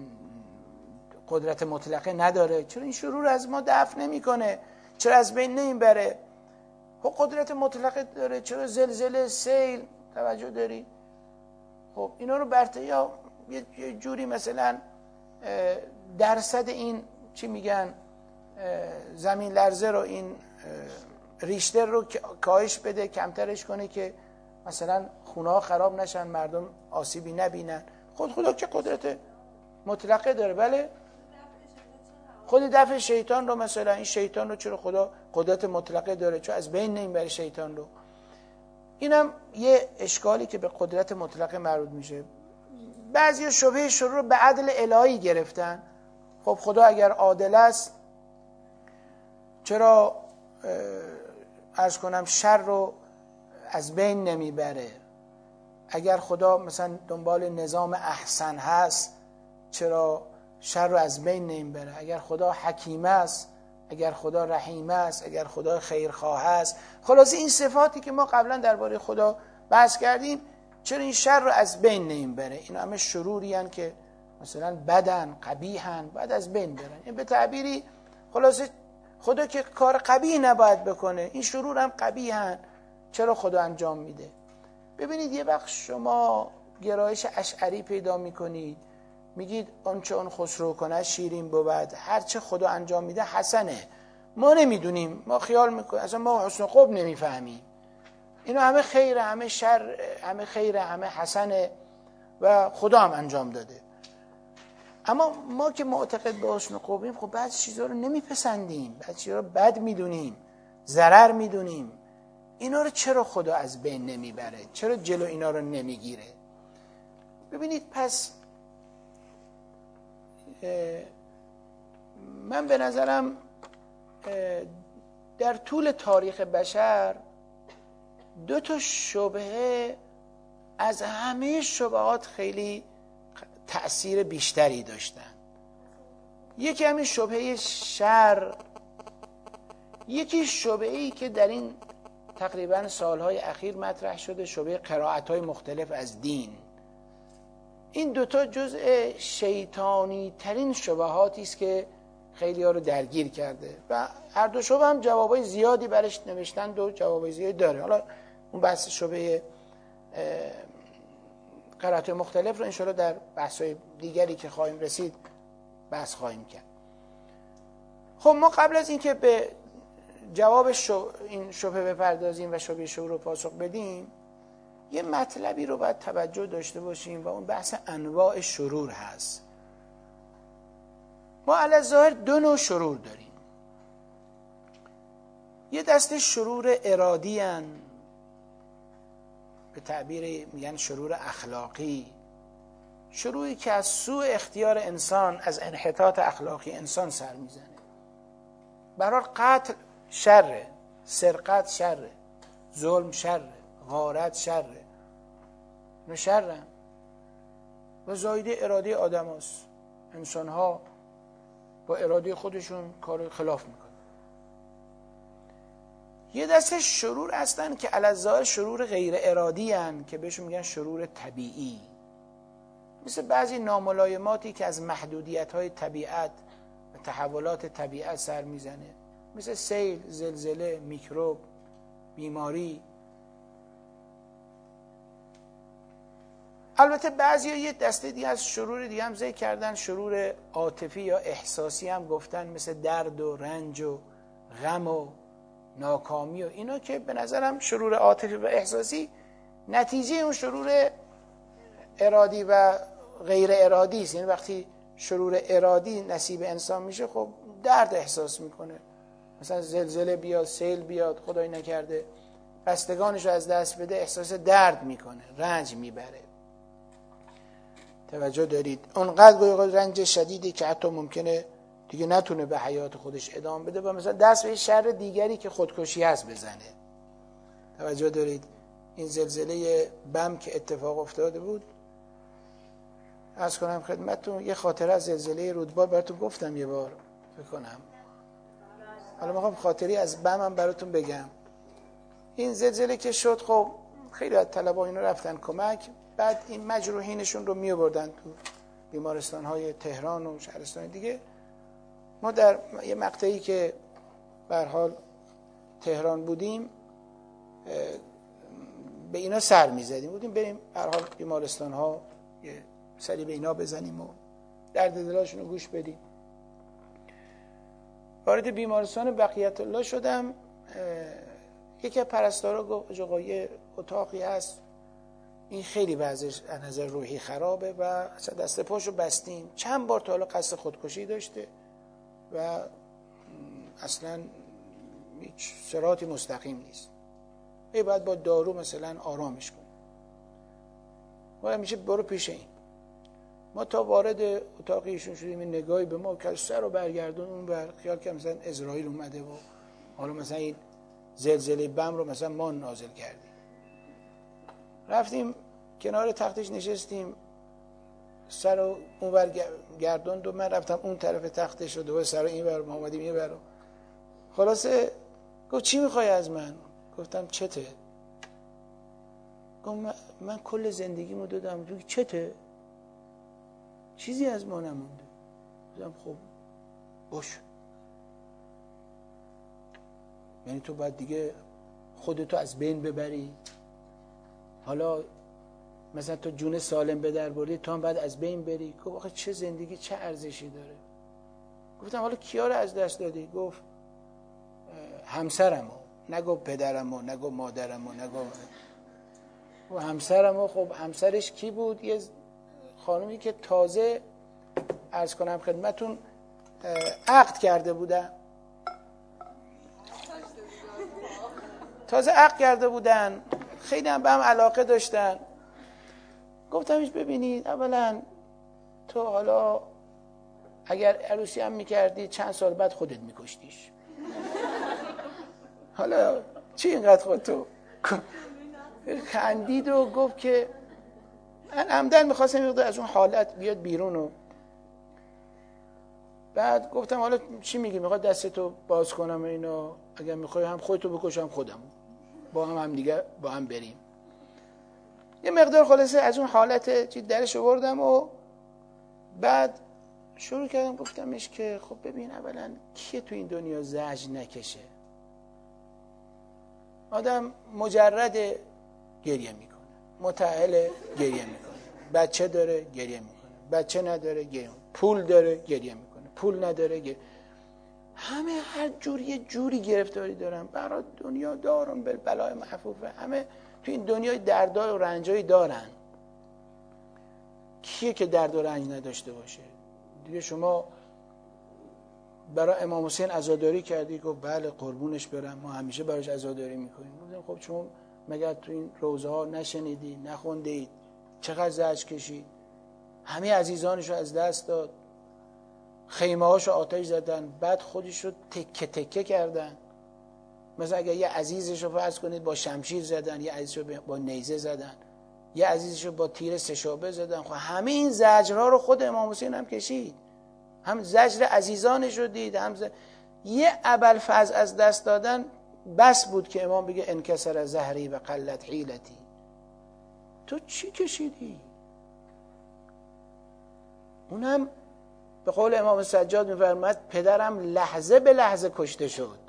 قدرت مطلقه نداره، چرا این شرور از ما دفع نمیکنه، چرا از بین نمیبره؟ خب قدرت مطلقه داره، چرا زلزله، سیل، توجه داری؟ خب اینا رو برته یا یه جوری مثلا درصد این چی میگن زمین لرزه رو، این ریشتر رو کاهش بده، کمترش کنه که مثلا خونه ها خراب نشن، مردم آسیبی نبینن. خدا که قدرت مطلقه داره، بله. خود دفع شیطان رو مثلا، این شیطان رو چرا خدا قدرت مطلقه داره، چون از بین نمیبره شیطان رو. اینم یه اشکالی که به قدرت مطلقه مربوط میشه. بعضی شبهه شرور رو به عدل الهی گرفتن. خب خدا اگر عادل است چرا عرض کنم شر رو از بین نمیبره؟ اگر خدا مثلا دنبال نظام احسن هست چرا شر رو از بین نمیبره؟ اگر خدا حکیم است، اگر خدا رحیم است، اگر خدا خیرخواه است، خلاصه این صفاتی که ما قبلا درباره خدا بحث کردیم، چرا این شر رو از بین نمیبره؟ اینا همه شروری هن که مثلا بدن، قبیحن، باید از بین برن. این به تعبیری خلاصه خدا که کار قبیح نباید بکنه، این شرور هم قبیحن، چرا خدا انجام میده؟ ببینید یه وقت شما گرایش اشعری پیدا میکنید، میگید آنچه اون خسرو کنه شیرین بود، هرچه خدا انجام میده حسنه، ما نمیدونیم، ما خیال میکنیم، اصلا ما حسن قب نمیفهمیم، اینا همه خیره، همه شر، همه خیره، همه حسنه و خدا هم انجام داده. اما ما که معتقد به حسن قبیم، خب بعضی چیزا رو نمیپسندیم، بعضی چیزا رو بد میدونیم، ضرر میدونیم. اینا رو چرا خدا از بین نمیبره؟ چرا جلو اینا رو نمیگیره؟ ببینید پس من به نظرم در طول تاریخ بشر دو تا شبهه از همه شبهات خیلی تأثیر بیشتری داشتن. یکی همین شبهه شر، یکی شبهه‌ای که در این تقریبا سالهای اخیر مطرح شده، شبهه قرائت‌های مختلف از دین. این دوتا جزء شیطانی ترین شبهاتی است که خیلی ها رو درگیر کرده و هر دو شبه هم جوابای زیادی برش نوشتن و جوابای زیادی داره. حالا اون بحث شبه قرائت مختلف رو انشاءالله در بحث‌های دیگری که خواهیم رسید بحث خواهیم کرد. خب ما قبل از اینکه به جواب این شبهه بپردازیم و شبهه شعور رو پاسخ بدیم، یه مطلبی رو باید توجه داشته باشیم و اون بحث انواع شرور هست. ما علی ظاهر دو نوع شرور داریم. یه دسته شرور ارادی هن، به تعبیر میگن شرور اخلاقی، شروعی که از سوء اختیار انسان، از انحطاط اخلاقی انسان سر میزنه. برای قتل شره، سرقت شره، ظلم شره، غارت شره، نه شره و زایده اراده آدم هست. انسان ها با اراده خودشون کار خلاف میکنن. یه دسته شرور هستن که علی الظاهر شرور غیر ارادی هن که بهشون میگن شرور طبیعی، مثل بعضی ناملایماتی که از محدودیت های طبیعت و تحولات طبیعت سر میزنه، مثل سیل، زلزله، میکروب، بیماری. البته بعضی ها یه دسته دیگه از شرور دیگه هم ذکر کردن، شرور عاطفی یا احساسی هم گفتن، مثل درد و رنج و غم و ناکامی و اینا، که به نظرم شرور عاطفی و احساسی نتیجه اون شرور ارادی و غیر ارادی است. یعنی وقتی شرور ارادی نصیب انسان میشه، خب درد احساس میکنه، مثلا زلزله بیاد، سیل بیاد، خدای نکرده بستگانش رو از دست بده، احساس درد میکنه، رنج میبره. توجه دارید؟ اونقدر گویا رنج شدیدی که حتی ممکنه دیگه نتونه به حیات خودش ادامه بده و مثلا دست به شر دیگری که خودکشی هست بزنه. توجه دارید؟ این زلزله بم که اتفاق افتاده بود، عرض کنم خدمتتون یه خاطره از زلزله رودبار براتون گفتم یه بار فکر کنم. حالا میخوام خاطری از بم هم براتون بگم. این زلزله که شد، خب خیلی از طلبا اینا رفتن کمک، بعد این مجروحینشون رو می آوردن تو بیمارستان‌های تهران و شهرستان دیگه. ما در یه مقطعی که به هر حال تهران بودیم به اینا سر می‌زدیم، بودیم بریم به هر حال بیمارستان‌ها یه سری به اینا بزنیم و درد دلاشون رو گوش بدیم. وارد بیمارستان بقیت الله شدم، یکی از پرستارا گفت آقا یه اتاقی هست، این خیلی وضعش از نظر روحی خرابه و اصلا دست پاشو بستیم. چند بار تا حالا قصد خودکشی داشته و اصلا هیچ صراطی مستقیم نیست، باید با دارو مثلا آرامش کنیم. ما میشه برو پیش این. ما تا وارد اتاق ایشون شدیم، این نگاهی به ما کرد، سر رو برگردون اون بر، خیال که مثلا اسرائیل اومده و حالا مثلا این زلزله بم رو مثلا ما نازل کردیم. رفتیم کنار تختش نشستیم، سر رو اون ور گردوند و من رفتم اون طرف تختش و دوباره سر رو این ور، ما اومدیم این ور. خلاصه گفت چی میخوای از من؟ گفتم چته؟ گفت من کل زندگیمو دادم. چته؟ چیزی از ما نمونده. گفتم خب باش، یعنی تو باید دیگه خودتو از بین ببری؟ حالا مثلا تو جون سالم به در بردی، تو هم باید از بین بری؟ گفت آخه چه زندگی چه ارزشی داره؟ گفتم حالا کیا رو از دست دادی؟ گفت همسرمو. نگو پدرمو، نگو مادرمو، نگو و همسرمو. خب همسرش کی بود؟ یه خانومی که تازه عرض کنم خدمتون عقد کرده بودن، تازه عقد کرده بودن، خیلی هم به هم علاقه داشتن. گفتمش ببینید، اولا تو حالا اگر عروسی هم میکردی چند سال بعد خودت میکشتیش. حالا چی اینقدر خودتو خندید و گفت که من عمدن میخواستم یه از اون حالت بیاد بیرون. و بعد گفتم حالا چی میگی؟ میخواد دستتو باز کنم اینا؟ اگر میخوای هم خودتو بکشم خودم، با هم دیگه با هم بریم. یه مقدار خلاصه از اون حالت چی درش آوردم و بعد شروع کردم گفتمش که خب ببین اولا کیه تو این دنیا زجر نکشه؟ آدم مجرد گریه میکنه، متأهل گریه میکنه، بچه داره گریه میکنه، بچه نداره گریه میکنه، پول داره گریه میکنه، پول نداره گریه. همه هر جوری گرفتاری دارن. برای دنیا دارن بالبلای محفوفه. همه تو این دنیای دردای و رنجایی دارن. کیه که درد و رنج نداشته باشه؟ دیگه شما برای امام حسین عزاداری کردی؟ گفت بله قربونش برم، ما همیشه براش عزاداری میکنیم. خب شما مگر تو این روزه ها نشنیدی، نخوندید چقدر زجر کشید؟ همه عزیزانشو از دست داد، خیمه هاشو آتش زدن، بعد خودشو تکه تکه کردن. مثلا اگر یه عزیزشو فرض کنید با شمشیر زدن، یه عزیزشو با نیزه زدن، یه عزیزشو با تیر سه‌شعبه زدن. خب همه این زجرها رو خود امام حسین هم کشید. هم زجر عزیزانش رو دید، هم یه ابوالفضل از دست دادن بس بود که امام بگه انکسر ظهری و قلت حیلتی. تو چی کشیدی؟ اونم به قول امام سجاد می‌فرماید پدرم لحظه به لحظه کشته شد.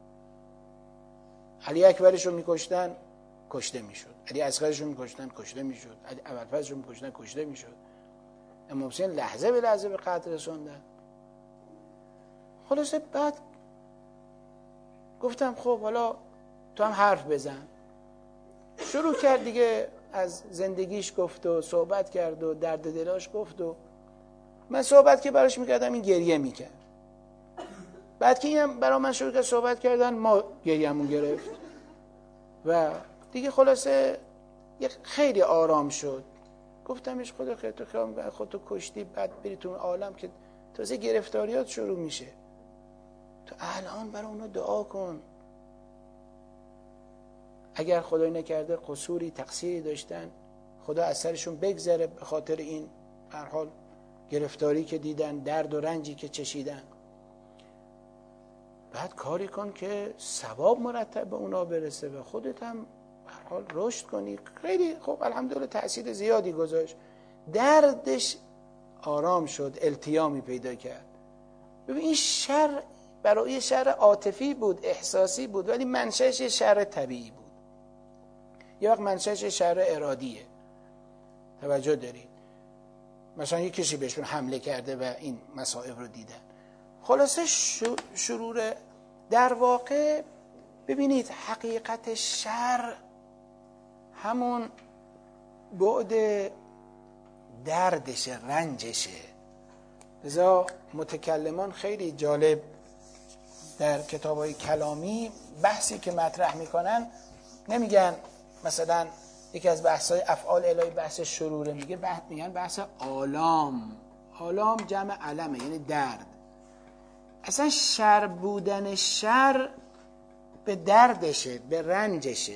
علی اکبرش رو می‌کشتن کشته می‌شد، علی اصغرش رو می‌کشتن کشته می‌شد، علی ابوالفضل رو می‌کشتن کشته می‌شد. امام حسین لحظه به لحظه به قتل رسوندن. خلاصه بعد گفتم خب حالا تو هم حرف بزن. شروع کرد دیگه از زندگیش گفت و صحبت کرد و درد دلاش گفت و من صحبت که براش میکردم این گریه میکرد. بعد که اینم برای من شروع کرد صحبت کردن ما گریه‌مون گرفت و دیگه خلاصه خیلی آرام شد. گفتمش خدا خیر تو خودتو کشتی بعد بری تو اون عالم که تازه گرفتاریات شروع میشه. تو الان برای اونا دعا کن. اگر خدای نکرده قصوری تقصیری داشتن خدا از سرشون بگذره به خاطر این به هر حال گرفتاری که دیدن، درد و رنجی که چشیدن. بعد کاری کن که ثواب مرتب به اونا برسه و خودت هم به هر حال رشد کنی. خیلی خب الحمدلله تأثیر زیادی گذاشت. دردش آرام شد، التیامی پیدا کرد. ببین این شر برای شر عاطفی بود، احساسی بود، ولی منشأش شر طبیعی بود. یه وقت منشأش شر ارادیه. توجه دارید؟ مثلا یک کسی بهشون حمله کرده و این مصائب رو دیدن. خلاصه شرور در واقع ببینید حقیقت شر همون بعد دردشه، رنجشه. لذا متکلمان خیلی جالب در کتاب‌های کلامی بحثی که مطرح میکنن نمیگن مثلا یکی از بحث‌های افعال الهی بحث شروره، میگن بحث آلام. آلام جمع علمه، یعنی درد. اصلا شر بودن شر به دردشه، به رنجشه.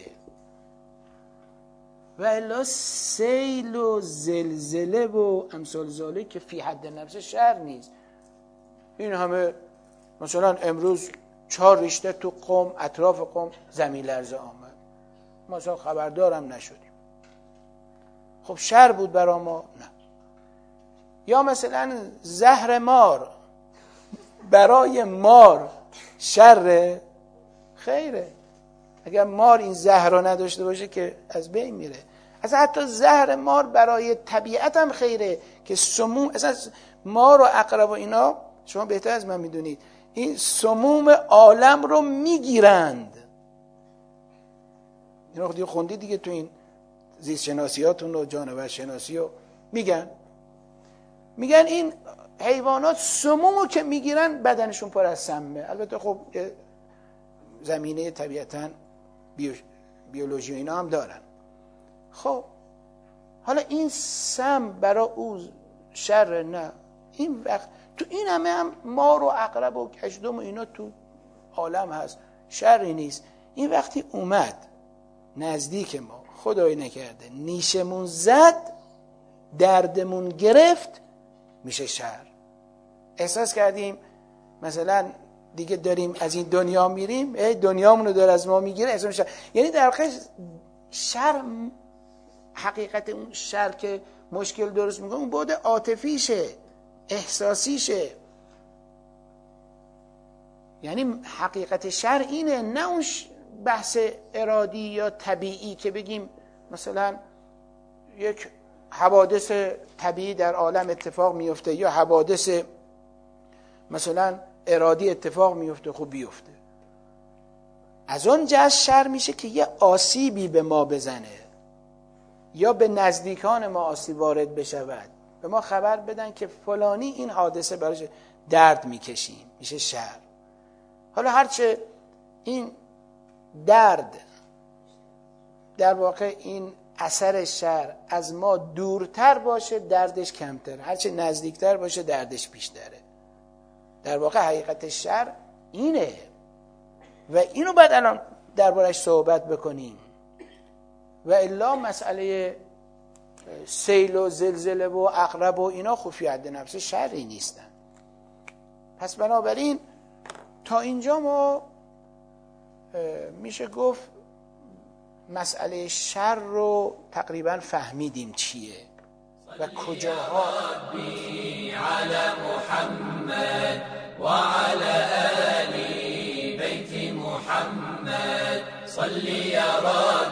و الا سیل و زلزله و امثال ذالک که فی حد نفس شر نیست. این همه مثلا امروز 4 ریشتر تو قم، اطراف قم زمین لرزه آمد، ما اصلا خبردارم نشدیم. خب شر بود برای ما؟ نه. یا مثلا زهر مار برای مار شره؟ خیره. اگر مار این زهر رو نداشته باشه که از بین میره. اصلا حتی زهر مار برای طبیعت هم خیره که سموم، اصلا مار و عقرب و اینا شما بهتر از من میدونید این سموم عالم رو میگیرند. این رو دیگه خوندید دیگه تو این زیست شناسیاتون و جانور شناسی رو میگن این حیوانات سمومو که میگیرن بدنشون پر از سمه. البته خب زمینه طبیعتاً بیولوژی و اینا هم دارن. خب حالا این سم برای او شر نه. این وقت تو این همه هم مار و عقرب و کژدم و اینا تو عالم هست، شری نیست. این وقتی اومد نزدیک ما خدای نکرده نیشمون زد، دردمون گرفت، میشه شر. احساس کردیم مثلا دیگه داریم از این دنیا میریم، دنیامونو داره از ما میگیره، احساس میشه. یعنی در واقع شر، حقیقت اون شر که مشکل درست میکنه اون بعد عاطفیشه. احساسیشه. یعنی حقیقت شر اینه، نه اون بحث ارادی یا طبیعی که بگیم مثلا یک حوادث طبیعی در عالم اتفاق میفته یا حوادث مثلا ارادی اتفاق میفته، خب بیفته. از اون جهت شر میشه که یه آسیبی به ما بزنه یا به نزدیکان ما آسیب وارد بشود، به ما خبر بدن که فلانی این حادثه براش درد میکشیم، میشه شر. حالا هرچه این درد در واقع این اثر شر از ما دورتر باشه دردش کمتر، هرچه نزدیکتر باشه دردش بیشتره. در واقع حقیقت شر اینه و اینو بعد الان دربارش صحبت بکنیم. و الا مسئله سیل و زلزله و عقرب و اینا خب فی حد نفس شرعی نیستن. پس بنابراین تا اینجا ما میشه گفت مسئله شر رو تقریبا فهمیدیم چیه و کجاها. على محمد وعلى آل بيت محمد صل يا رب